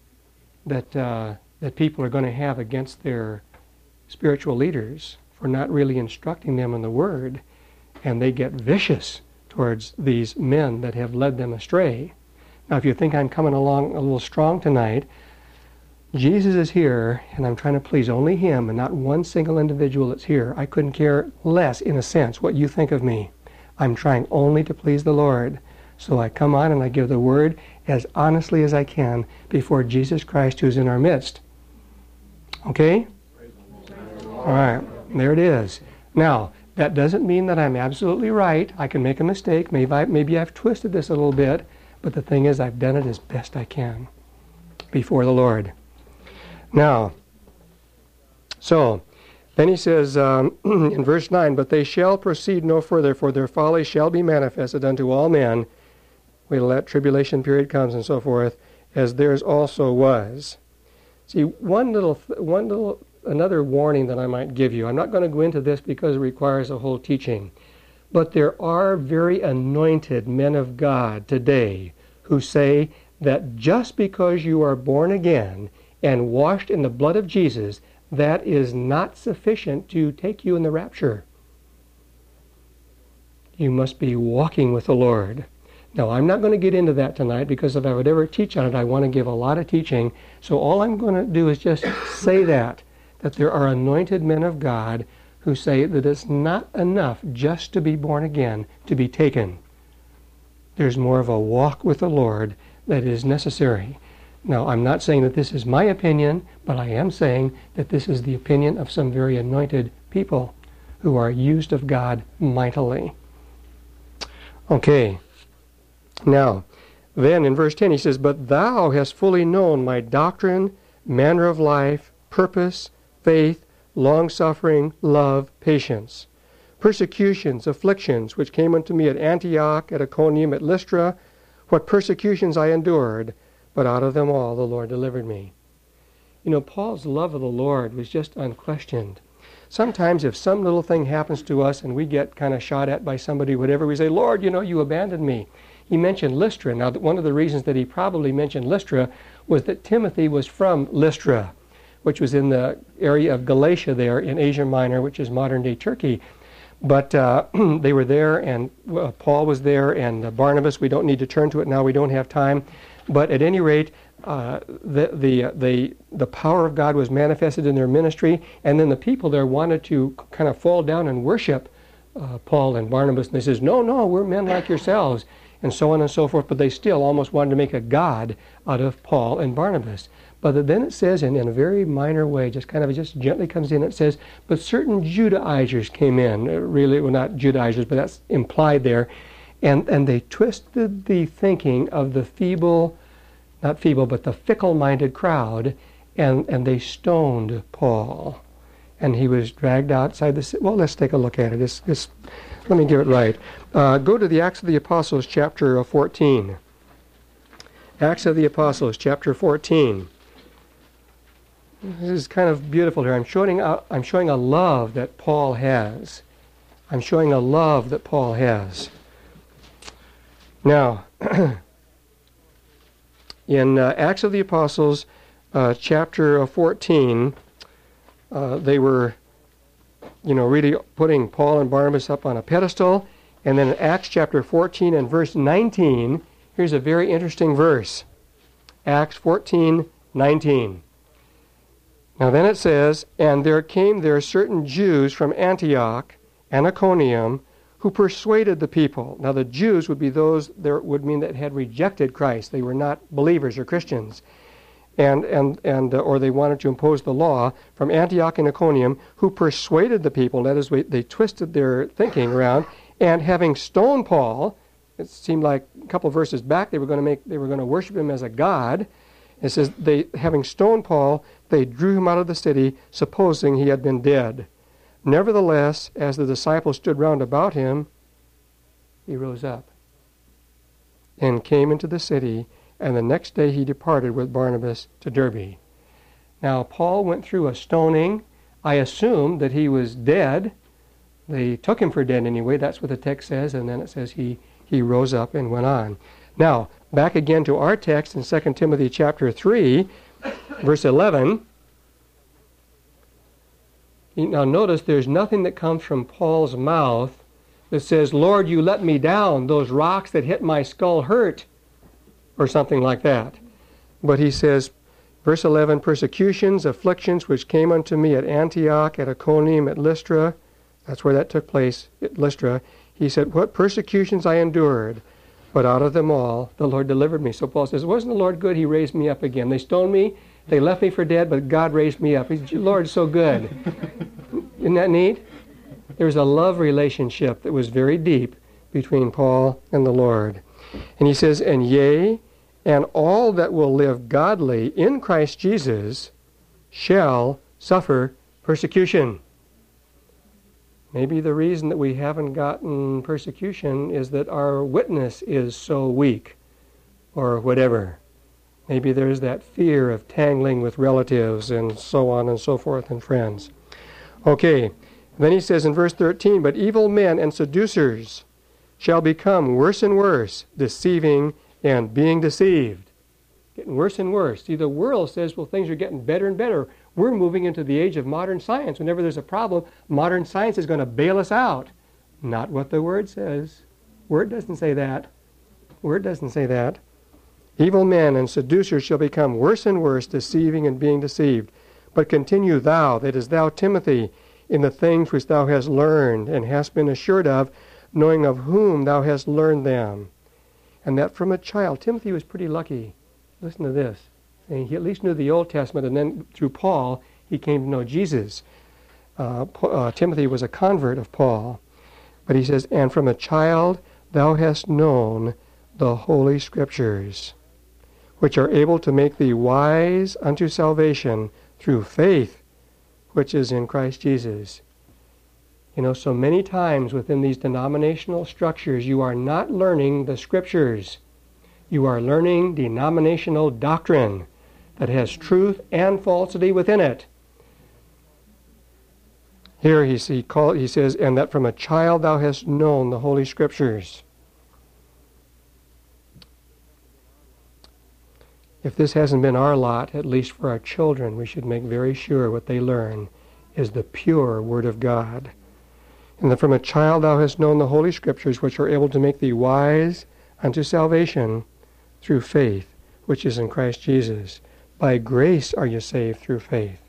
that people are going to have against their spiritual leaders for not really instructing them in the Word, and they get vicious towards these men that have led them astray. Now, if you think I'm coming along a little strong tonight, Jesus is here, and I'm trying to please only Him and not one single individual that's here. I couldn't care less, in a sense, what you think of me. I'm trying only to please the Lord. So I come on and I give the Word as honestly as I can before Jesus Christ who's in our midst. Okay? All right. There it is. Now, that doesn't mean that I'm absolutely right. I can make a mistake. Maybe I've twisted this a little bit. But the thing is, I've done it as best I can before the Lord. Now, so, then he says in verse 9, "But they shall proceed no further, for their folly shall be manifested unto all men." Wait till that tribulation period comes and so forth, "as theirs also was." See, another warning that I might give you. I'm not going to go into this because it requires a whole teaching. But there are very anointed men of God today who say that just because you are born again and washed in the blood of Jesus, that is not sufficient to take you in the rapture. You must be walking with the Lord. Now, I'm not going to get into that tonight because if I would ever teach on it, I want to give a lot of teaching. So all I'm going to do is just say that there are anointed men of God who say that it's not enough just to be born again, to be taken. There's more of a walk with the Lord that is necessary. Now, I'm not saying that this is my opinion, but I am saying that this is the opinion of some very anointed people who are used of God mightily. Okay. Now, then in verse 10 he says, "But thou hast fully known my doctrine, manner of life, purpose, faith, long-suffering, love, patience, persecutions, afflictions, which came unto me at Antioch, at Iconium, at Lystra, what persecutions I endured, but out of them all the Lord delivered me." You know, Paul's love of the Lord was just unquestioned. Sometimes if some little thing happens to us and we get kind of shot at by somebody, whatever, we say, "Lord, you know, you abandoned me." He mentioned Lystra. Now, one of the reasons that he probably mentioned Lystra was that Timothy was from Lystra, which was in the area of Galatia there in Asia Minor, which is modern-day Turkey. But they were there, and Paul was there, and Barnabas. We don't need to turn to it now. We don't have time. But at any rate, the power of God was manifested in their ministry, and then the people there wanted to kind of fall down and worship Paul and Barnabas. And they says, no, we're men like yourselves, and so on and so forth. But they still almost wanted to make a god out of Paul and Barnabas. But then it says, in a very minor way, just gently comes in, it says, but certain Judaizers came in. Really, well, not Judaizers, but that's implied there. And they twisted the thinking of the the fickle-minded crowd, and they stoned Paul. And he was dragged outside the city. Well, let's take a look at it. Let me get it right. Go to the Acts of the Apostles, chapter 14. Acts of the Apostles, chapter 14. This is kind of beautiful here. I'm showing a love that Paul has. I'm showing a love that Paul has. Now, in Acts of the Apostles, chapter 14, they were, really putting Paul and Barnabas up on a pedestal. And then in Acts chapter 14 and verse 19, here's a very interesting verse. Acts 14:19. Now then it says, "And there came there certain Jews from Antioch and Iconium, who persuaded the people." Now the Jews would be those that would mean that had rejected Christ. They were not believers or Christians. Or they wanted to impose the law from Antioch and Iconium, who persuaded the people. That is, they twisted their thinking around, and having stoned Paul, it seemed like a couple of verses back they were going to worship him as a god. It says, having stoned Paul, they drew him out of the city, supposing he had been dead. Nevertheless, as the disciples stood round about him, he rose up and came into the city, and the next day he departed with Barnabas to Derbe. Now, Paul went through a stoning. I assume that he was dead. They took him for dead anyway. That's what the text says, and then it says he rose up and went on. Now, back again to our text in 2 Timothy chapter 3, verse 11. Now notice there's nothing that comes from Paul's mouth that says, "Lord, you let me down. Those rocks that hit my skull hurt," or something like that. But he says, verse 11, "Persecutions, afflictions, which came unto me at Antioch, at Iconium, at Lystra." That's where that took place, at Lystra. He said, "What persecutions I endured, but out of them all the Lord delivered me." So Paul says, "Wasn't the Lord good? He raised me up again. They stoned me. They left me for dead, but God raised me up." He's, "Lord's so good." Isn't that neat? There's a love relationship that was very deep between Paul and the Lord. And he says, "And yea, and all that will live godly in Christ Jesus shall suffer persecution." Maybe the reason that we haven't gotten persecution is that our witness is so weak, or whatever. Maybe there's that fear of tangling with relatives and so on and so forth and friends. Okay, then he says in verse 13, but evil men and seducers shall become worse and worse, deceiving and being deceived. Getting worse and worse. See, the world says, well, things are getting better and better. We're moving into the age of modern science. Whenever there's a problem, modern science is going to bail us out. Not what the Word says. Word doesn't say that. Word doesn't say that. Evil men and seducers shall become worse and worse, deceiving and being deceived. But continue thou, that is thou, Timothy, in the things which thou hast learned and hast been assured of, knowing of whom thou hast learned them. And that from a child. Timothy was pretty lucky. Listen to this. He at least knew the Old Testament, and then through Paul, he came to know Jesus. Timothy was a convert of Paul. But he says, and from a child thou hast known the Holy Scriptures, which are able to make thee wise unto salvation through faith, which is in Christ Jesus. You know, so many times within these denominational structures, you are not learning the Scriptures. You are learning denominational doctrine that has truth and falsity within it. Here he says, and that from a child thou hast known the Holy Scriptures. If this hasn't been our lot, at least for our children, we should make very sure what they learn is the pure Word of God. And that from a child thou hast known the Holy Scriptures, which are able to make thee wise unto salvation through faith, which is in Christ Jesus. By grace are you saved through faith,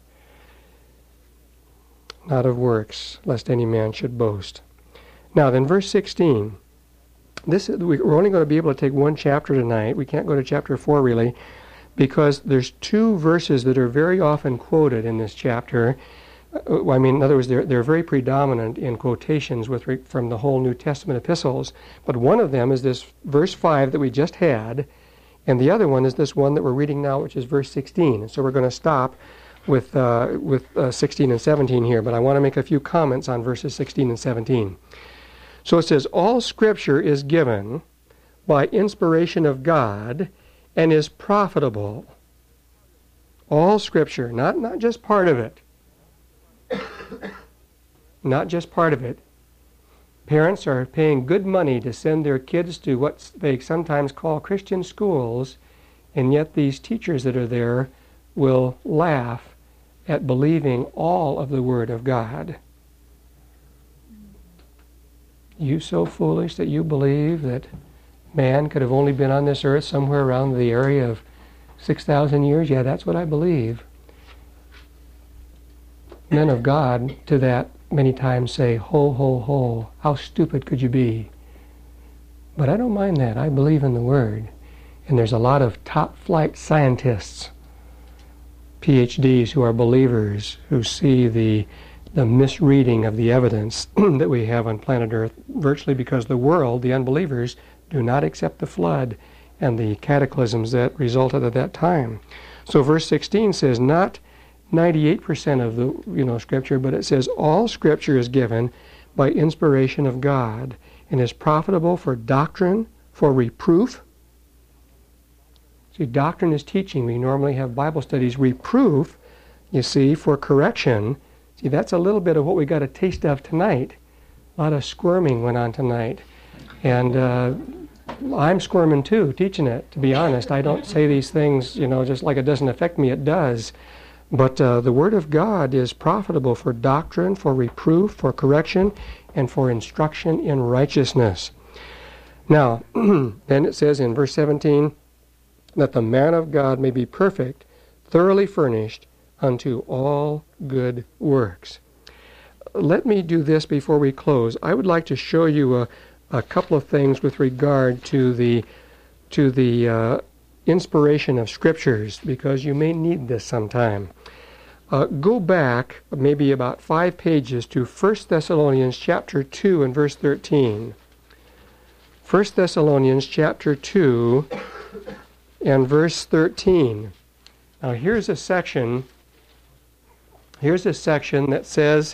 not of works, lest any man should boast. Now then, verse 16. We're only going to be able to take one chapter tonight. We can't go to chapter 4 really, because there's two verses that are very often quoted in this chapter. I mean, in other words, they're very predominant in quotations from the whole New Testament epistles. But one of them is this verse 5 that we just had, and the other one is this one that we're reading now, which is verse 16. And so we're going to stop with 16 and 17 here, but I want to make a few comments on verses 16 and 17. So it says, all Scripture is given by inspiration of God and is profitable. All Scripture, not just part of it. Not just part of it. Parents are paying good money to send their kids to what they sometimes call Christian schools, and yet these teachers that are there will laugh at believing all of the Word of God. You so foolish that you believe that man could have only been on this earth somewhere around the area of 6,000 years? Yeah, that's what I believe. Men of God to that many times say, ho, ho, ho, how stupid could you be? But I don't mind that. I believe in the Word. And there's a lot of top-flight scientists, PhDs, who are believers, who see the misreading of the evidence that we have on planet Earth, virtually because the world, the unbelievers, do not accept the flood and the cataclysms that resulted at that time. So verse 16 says, not 98% of the Scripture, but it says all Scripture is given by inspiration of God and is profitable for doctrine, for reproof. See, doctrine is teaching. We normally have Bible studies. Reproof, you see, for correction. See, that's a little bit of what we got a taste of tonight. A lot of squirming went on tonight. And I'm squirming too, teaching it, to be honest. I don't say these things, just like it doesn't affect me, it does. But the Word of God is profitable for doctrine, for reproof, for correction, and for instruction in righteousness. Now, then it says in verse 17, that the man of God may be perfect, thoroughly furnished unto all good works. Let me do this before we close. I would like to show you a couple of things with regard to the inspiration of Scriptures, because you may need this sometime. Go back maybe about 5 pages to 1 Thessalonians chapter 2 and verse 13. 1 Thessalonians chapter 2 and verse 13. Now here's a section that says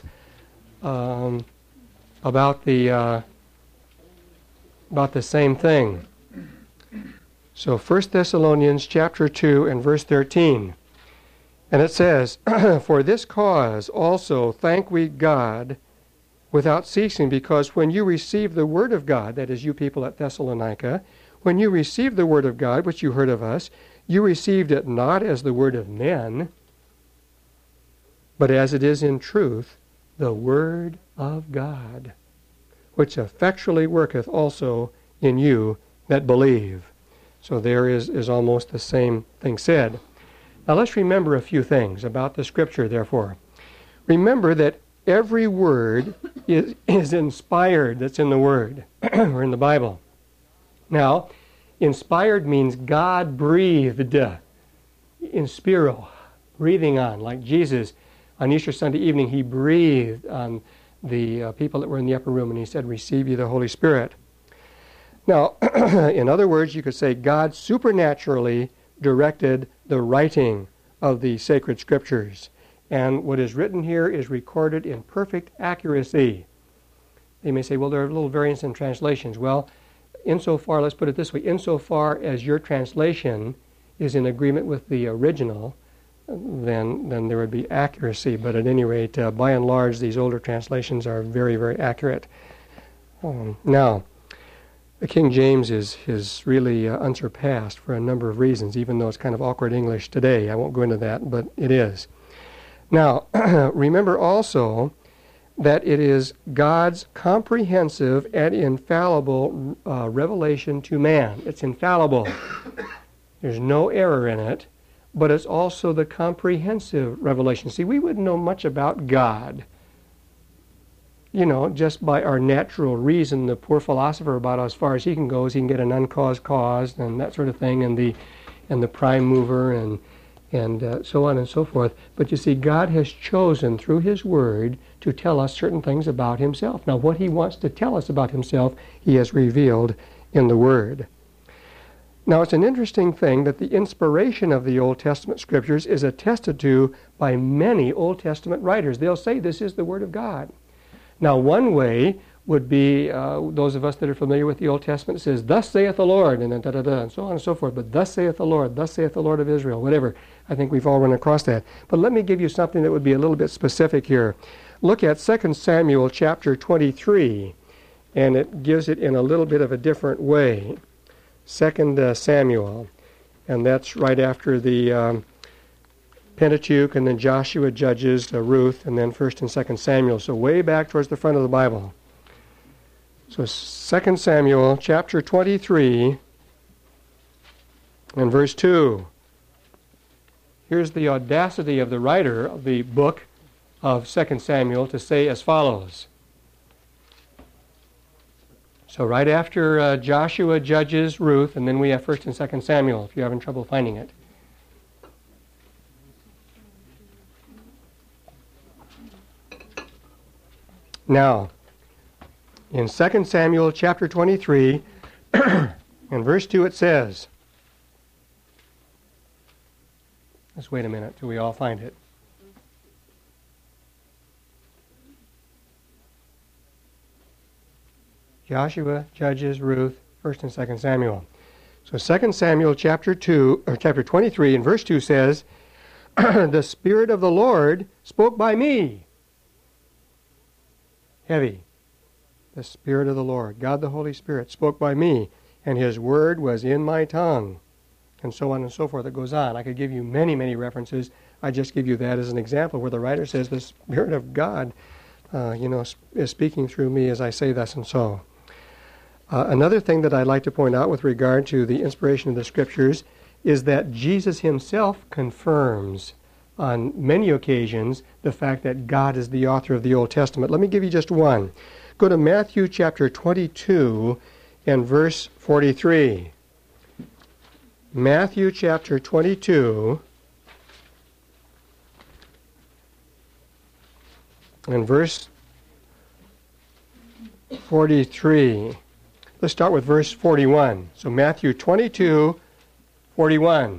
about the same thing. So 1 Thessalonians chapter 2 and verse 13. And it says, For this cause also thank we God without ceasing, because when you received the word of God, that is you people at Thessalonica, when you received the word of God, which you heard of us, you received it not as the word of men, but as it is in truth, the word of God, which effectually worketh also in you that believe. So there is almost the same thing said. Now let's remember a few things about the Scripture, therefore. Remember that every word is inspired that's in the Word, or in the Bible. Now, inspired means God breathed, inspiro, breathing on, like Jesus on Easter Sunday evening, he breathed on the people that were in the upper room, and he said, receive ye the Holy Spirit. Now, in other words, you could say God supernaturally directed the writing of the sacred Scriptures. And what is written here is recorded in perfect accuracy. They may say, well, there are little variants in translations. Well, insofar, let's put it this way, insofar as your translation is in agreement with the original, then there would be accuracy. But at any rate, by and large, these older translations are very, very accurate. Now, the King James is really unsurpassed for a number of reasons, even though it's kind of awkward English today. I won't go into that, but it is. Now, remember also that it is God's comprehensive and infallible revelation to man. It's infallible. There's no error in it, but it's also the comprehensive revelation. See, we wouldn't know much about God, just by our natural reason. The poor philosopher, about as far as he can go, is he can get an uncaused cause and that sort of thing, and the prime mover and so on and so forth. But you see, God has chosen through His Word to tell us certain things about Himself. Now, what He wants to tell us about Himself, He has revealed in the Word. Now, it's an interesting thing that the inspiration of the Old Testament Scriptures is attested to by many Old Testament writers. They'll say this is the Word of God. Now, one way would be those of us that are familiar with the Old Testament, it says, thus saith the Lord, and then da-da-da, and so on and so forth. But thus saith the Lord of Israel, whatever. I think we've all run across that. But let me give you something that would be a little bit specific here. Look at 2 Samuel chapter 23, and it gives it in a little bit of a different way. 2 Samuel, and that's right after the Pentateuch, and then Joshua, Judges, Ruth, and then 1 and 2 Samuel. So way back towards the front of the Bible. So 2 Samuel chapter 23 and verse 2. Here's the audacity of the writer of the book of 2 Samuel to say as follows. So right after Joshua, Judges, Ruth, and then we have 1 and 2 Samuel, if you're having trouble finding it. Now, in 2 Samuel chapter 23, and verse 2 it says, let's wait a minute till we all find it. Joshua, Judges, Ruth, 1 and 2 Samuel. So 2 Samuel chapter 23 and verse 2 says, the Spirit of the Lord spoke by me. Heavy. The Spirit of the Lord, God the Holy Spirit, spoke by me, and His word was in my tongue. And so on and so forth. It goes on. I could give you many, many references. I just give you that as an example where the writer says the Spirit of God, is speaking through me as I say thus and so. Another thing that I'd like to point out with regard to the inspiration of the Scriptures is that Jesus Himself confirms on many occasions the fact that God is the author of the Old Testament. Let me give you just one. Go to Matthew chapter 22 and verse 43. Matthew chapter 22 and verse 43. Let's start with verse 41. So Matthew 22, 41.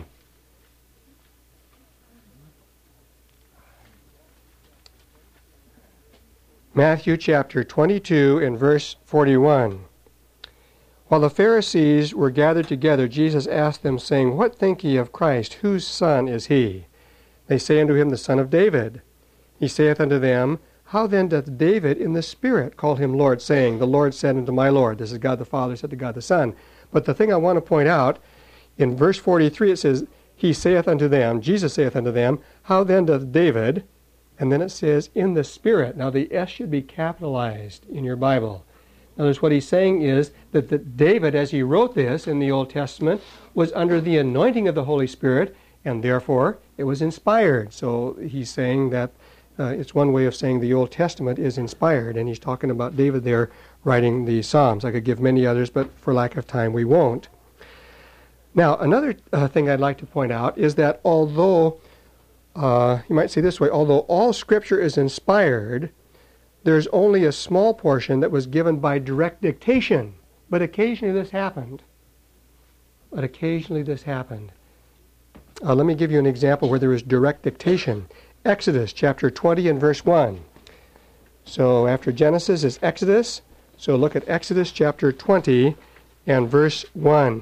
Matthew chapter 22 and verse 41. While the Pharisees were gathered together, Jesus asked them, saying, What think ye of Christ? Whose son is he? They say unto him, The son of David. He saith unto them, How then doth David in the Spirit call him Lord, saying, The Lord said unto my Lord. This is God the Father said to God the Son. But the thing I want to point out, in verse 43 it says, He saith unto them, Jesus saith unto them, How then doth David, and then it says, in the Spirit. Now the S should be capitalized in your Bible. Notice what he's saying is that David, as he wrote this in the Old Testament, was under the anointing of the Holy Spirit, and therefore it was inspired. So he's saying that it's one way of saying the Old Testament is inspired, and he's talking about David there writing the Psalms. I could give many others, but for lack of time we won't. Now, another thing I'd like to point out is that although, you might say this way, although all Scripture is inspired, there's only a small portion that was given by direct dictation. But occasionally this happened. Let me give you an example where there is direct dictation. Exodus chapter 20 and verse 1. So after Genesis is Exodus. So look at Exodus chapter 20 and verse 1.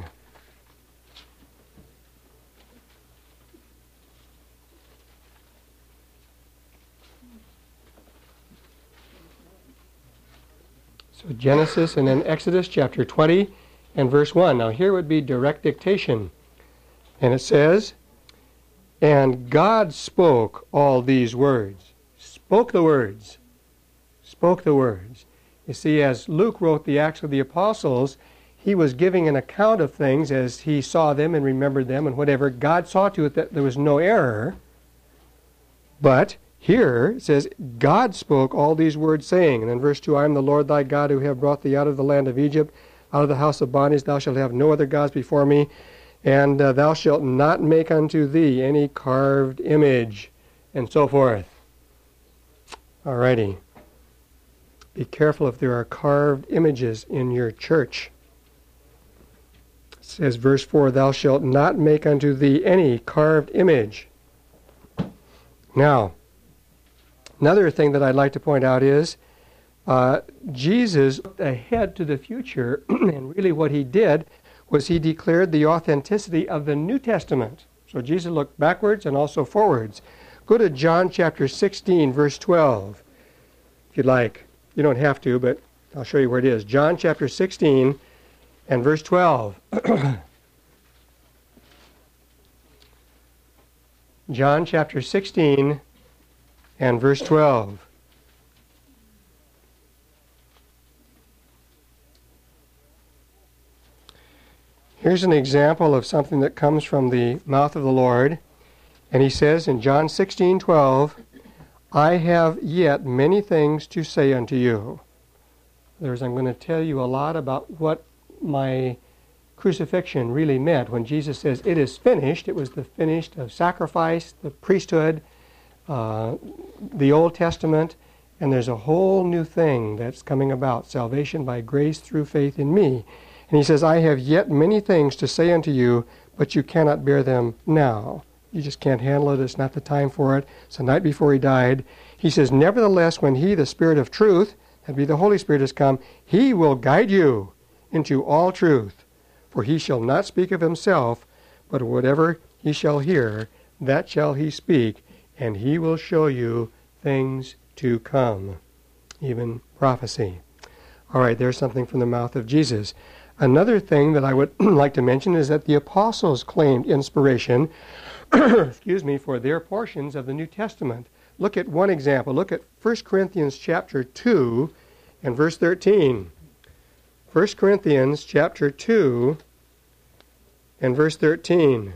So Genesis and then Exodus chapter 20 and verse 1. Now here would be direct dictation. And it says, And God spoke all these words. Spoke the words. You see, as Luke wrote the Acts of the Apostles, he was giving an account of things as he saw them and remembered them and whatever. God saw to it that there was no error. But here it says, God spoke all these words, saying, and then verse 2, I am the Lord thy God who have brought thee out of the land of Egypt, out of the house of bondage. Thou shalt have no other gods before me, and thou shalt not make unto thee any carved image, and so forth. Alrighty. Be careful if there are carved images in your church. It says, verse 4, Thou shalt not make unto thee any carved image. Now, another thing that I'd like to point out is Jesus looked ahead to the future, and really what he did was he declared the authenticity of the New Testament. So Jesus looked backwards and also forwards. Go to John chapter 16, verse 12, if you'd like. You don't have to, but I'll show you where it is. John chapter 16 and verse 12. John chapter 16 and verse 12. Here's an example of something that comes from the mouth of the Lord. And he says in John 16:12, I have yet many things to say unto you. I'm going to tell you a lot about what my crucifixion really meant. When Jesus says, it is finished, it was the finished of sacrifice, the priesthood, the Old Testament, and there's a whole new thing that's coming about, salvation by grace through faith in me. And he says, I have yet many things to say unto you, but you cannot bear them now. You just can't handle it. It's not the time for it. It's the night before he died. He says, nevertheless, when he, the Spirit of truth, that be the Holy Spirit, has come, he will guide you into all truth. For he shall not speak of himself, but whatever he shall hear, that shall he speak, and he will show you things to come, even prophecy. All right, there's something from the mouth of Jesus. Another thing that I would like to mention is that the apostles claimed inspiration for their portions of the New Testament. Look at one example. Look at 1 Corinthians chapter 2 and verse 13. 1 Corinthians chapter 2 and verse 13.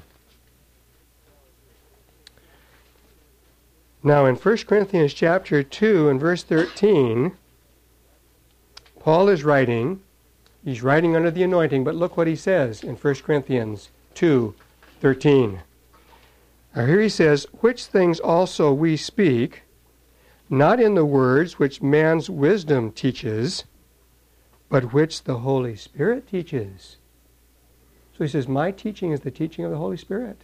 Now in 1 Corinthians chapter 2 and verse 13, Paul is writing. He's writing under the anointing, but look what he says in 1 Corinthians 2:13. Now here he says, which things also we speak, not in the words which man's wisdom teaches, but which the Holy Spirit teaches. So he says, my teaching is the teaching of the Holy Spirit.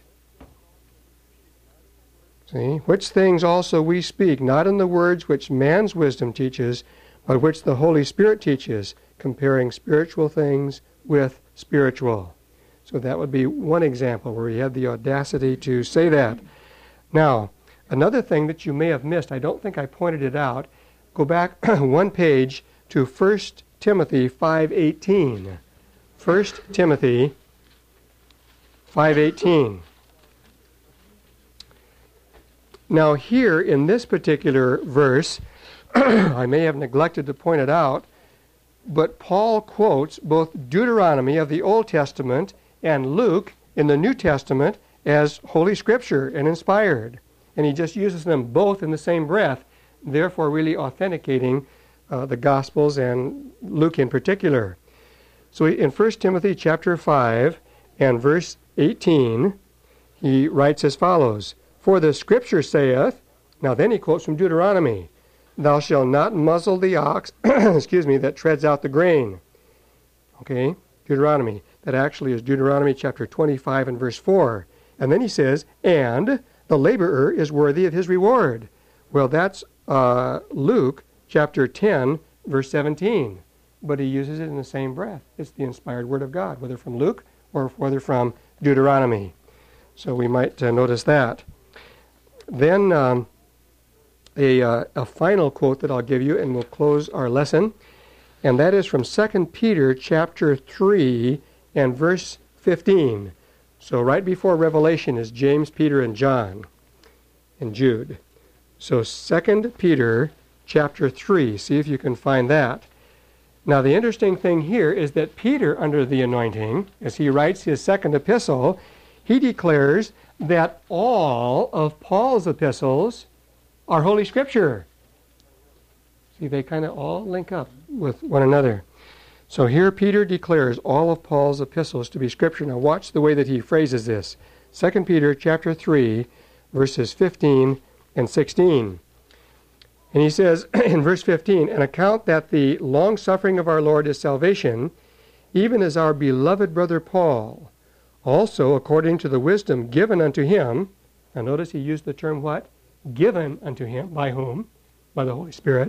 See? Which things also we speak, not in the words which man's wisdom teaches, but which the Holy Spirit teaches, comparing spiritual things with spiritual. So that would be one example where he had the audacity to say that. Now, another thing that you may have missed, I don't think I pointed it out, go back one page to 1 Timothy 5:18. 1 Timothy 5:18. Now here in this particular verse, I may have neglected to point it out, but Paul quotes both Deuteronomy of the Old Testament and Luke in the New Testament as Holy Scripture and inspired. And he just uses them both in the same breath, therefore really authenticating the Gospels and Luke in particular. So in 1 Timothy chapter 5 and verse 18, he writes as follows, "For the Scripture saith," now then he quotes from Deuteronomy, "Thou shalt not muzzle the ox, that treads out the grain." Okay, Deuteronomy. That actually is Deuteronomy chapter 25 and verse 4. And then he says, "And the laborer is worthy of his reward." Well, that's Luke chapter 10, verse 17. But he uses it in the same breath. It's the inspired word of God, whether from Luke or whether from Deuteronomy. So we might notice that. Then a final quote that I'll give you, and we'll close our lesson, and that is from 2 Peter chapter 3 and verse 15. So right before Revelation is James, Peter, and John, and Jude. So 2 Peter chapter 3, see if you can find that. Now the interesting thing here is that Peter, under the anointing, as he writes his second epistle, he declares that all of Paul's epistles are Holy Scripture. See, they kind of all link up with one another. So here Peter declares all of Paul's epistles to be Scripture. Now watch the way that he phrases this. 2 Peter chapter 3, verses 15 and 16. And he says in verse 15, "An account that the long-suffering of our Lord is salvation, even as our beloved brother Paul, also according to the wisdom given unto him." Now notice he used the term what? Given unto him. By whom? By the Holy Spirit.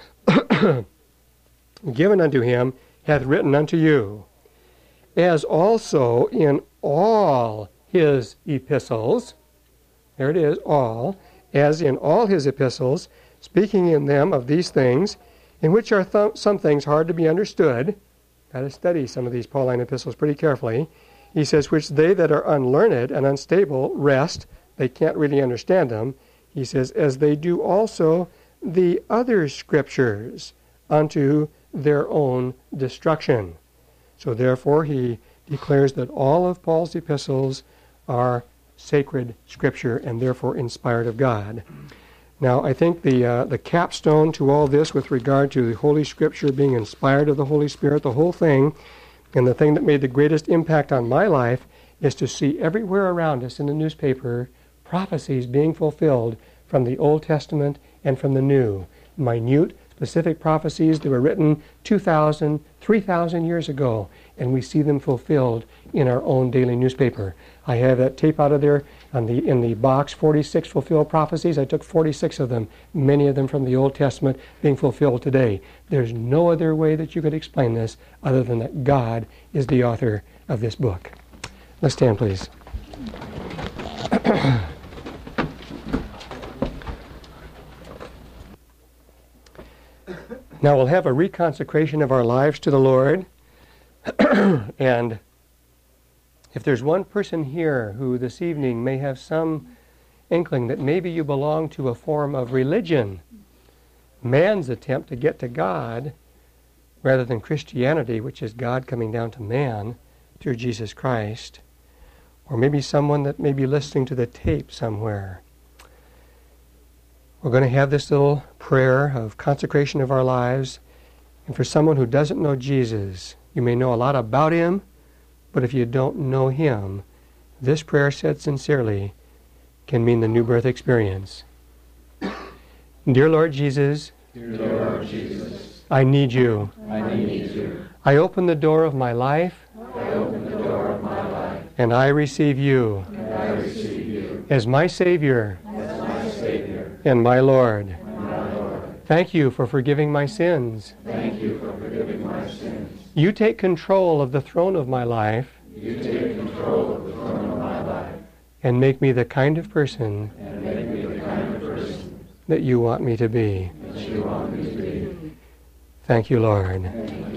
Given unto him, hath written unto you, as also in all his epistles, there it is, all, as in all his epistles, speaking in them of these things, in which are some things hard to be understood. Got to study some of these Pauline epistles pretty carefully. He says, which they that are unlearned and unstable rest, they can't really understand them. He says, as they do also the other Scriptures unto their own destruction. So therefore he declares that all of Paul's epistles are sacred Scripture and therefore inspired of God. Now I think the capstone to all this with regard to the Holy Scripture being inspired of the Holy Spirit, the whole thing, and the thing that made the greatest impact on my life is to see everywhere around us in the newspaper prophecies being fulfilled from the Old Testament and from the New. Minute, specific prophecies that were written 2,000, 3,000 years ago, and we see them fulfilled in our own daily newspaper. I have that tape out of there in the box, 46 fulfilled prophecies. I took 46 of them, many of them from the Old Testament being fulfilled today. There's no other way that you could explain this other than that God is the author of this book. Let's stand, please. Now we'll have a reconsecration of our lives to the Lord. And if there's one person here who this evening may have some inkling that maybe you belong to a form of religion, man's attempt to get to God, rather than Christianity, which is God coming down to man through Jesus Christ, or maybe someone that may be listening to the tape somewhere, we're going to have this little prayer of consecration of our lives. And for someone who doesn't know Jesus, you may know a lot about him, but if you don't know him, this prayer said sincerely can mean the new birth experience. Dear Lord Jesus, I need you. I open the door of my life, and I receive you, as my Savior, and my Lord. Thank you for forgiving my sins. You take control of the throne of my life. You take control of the throne of my life. And make me the kind of person And make me the kind of person that you want me to be. that you want me to be. Thank you, Lord. Thank you.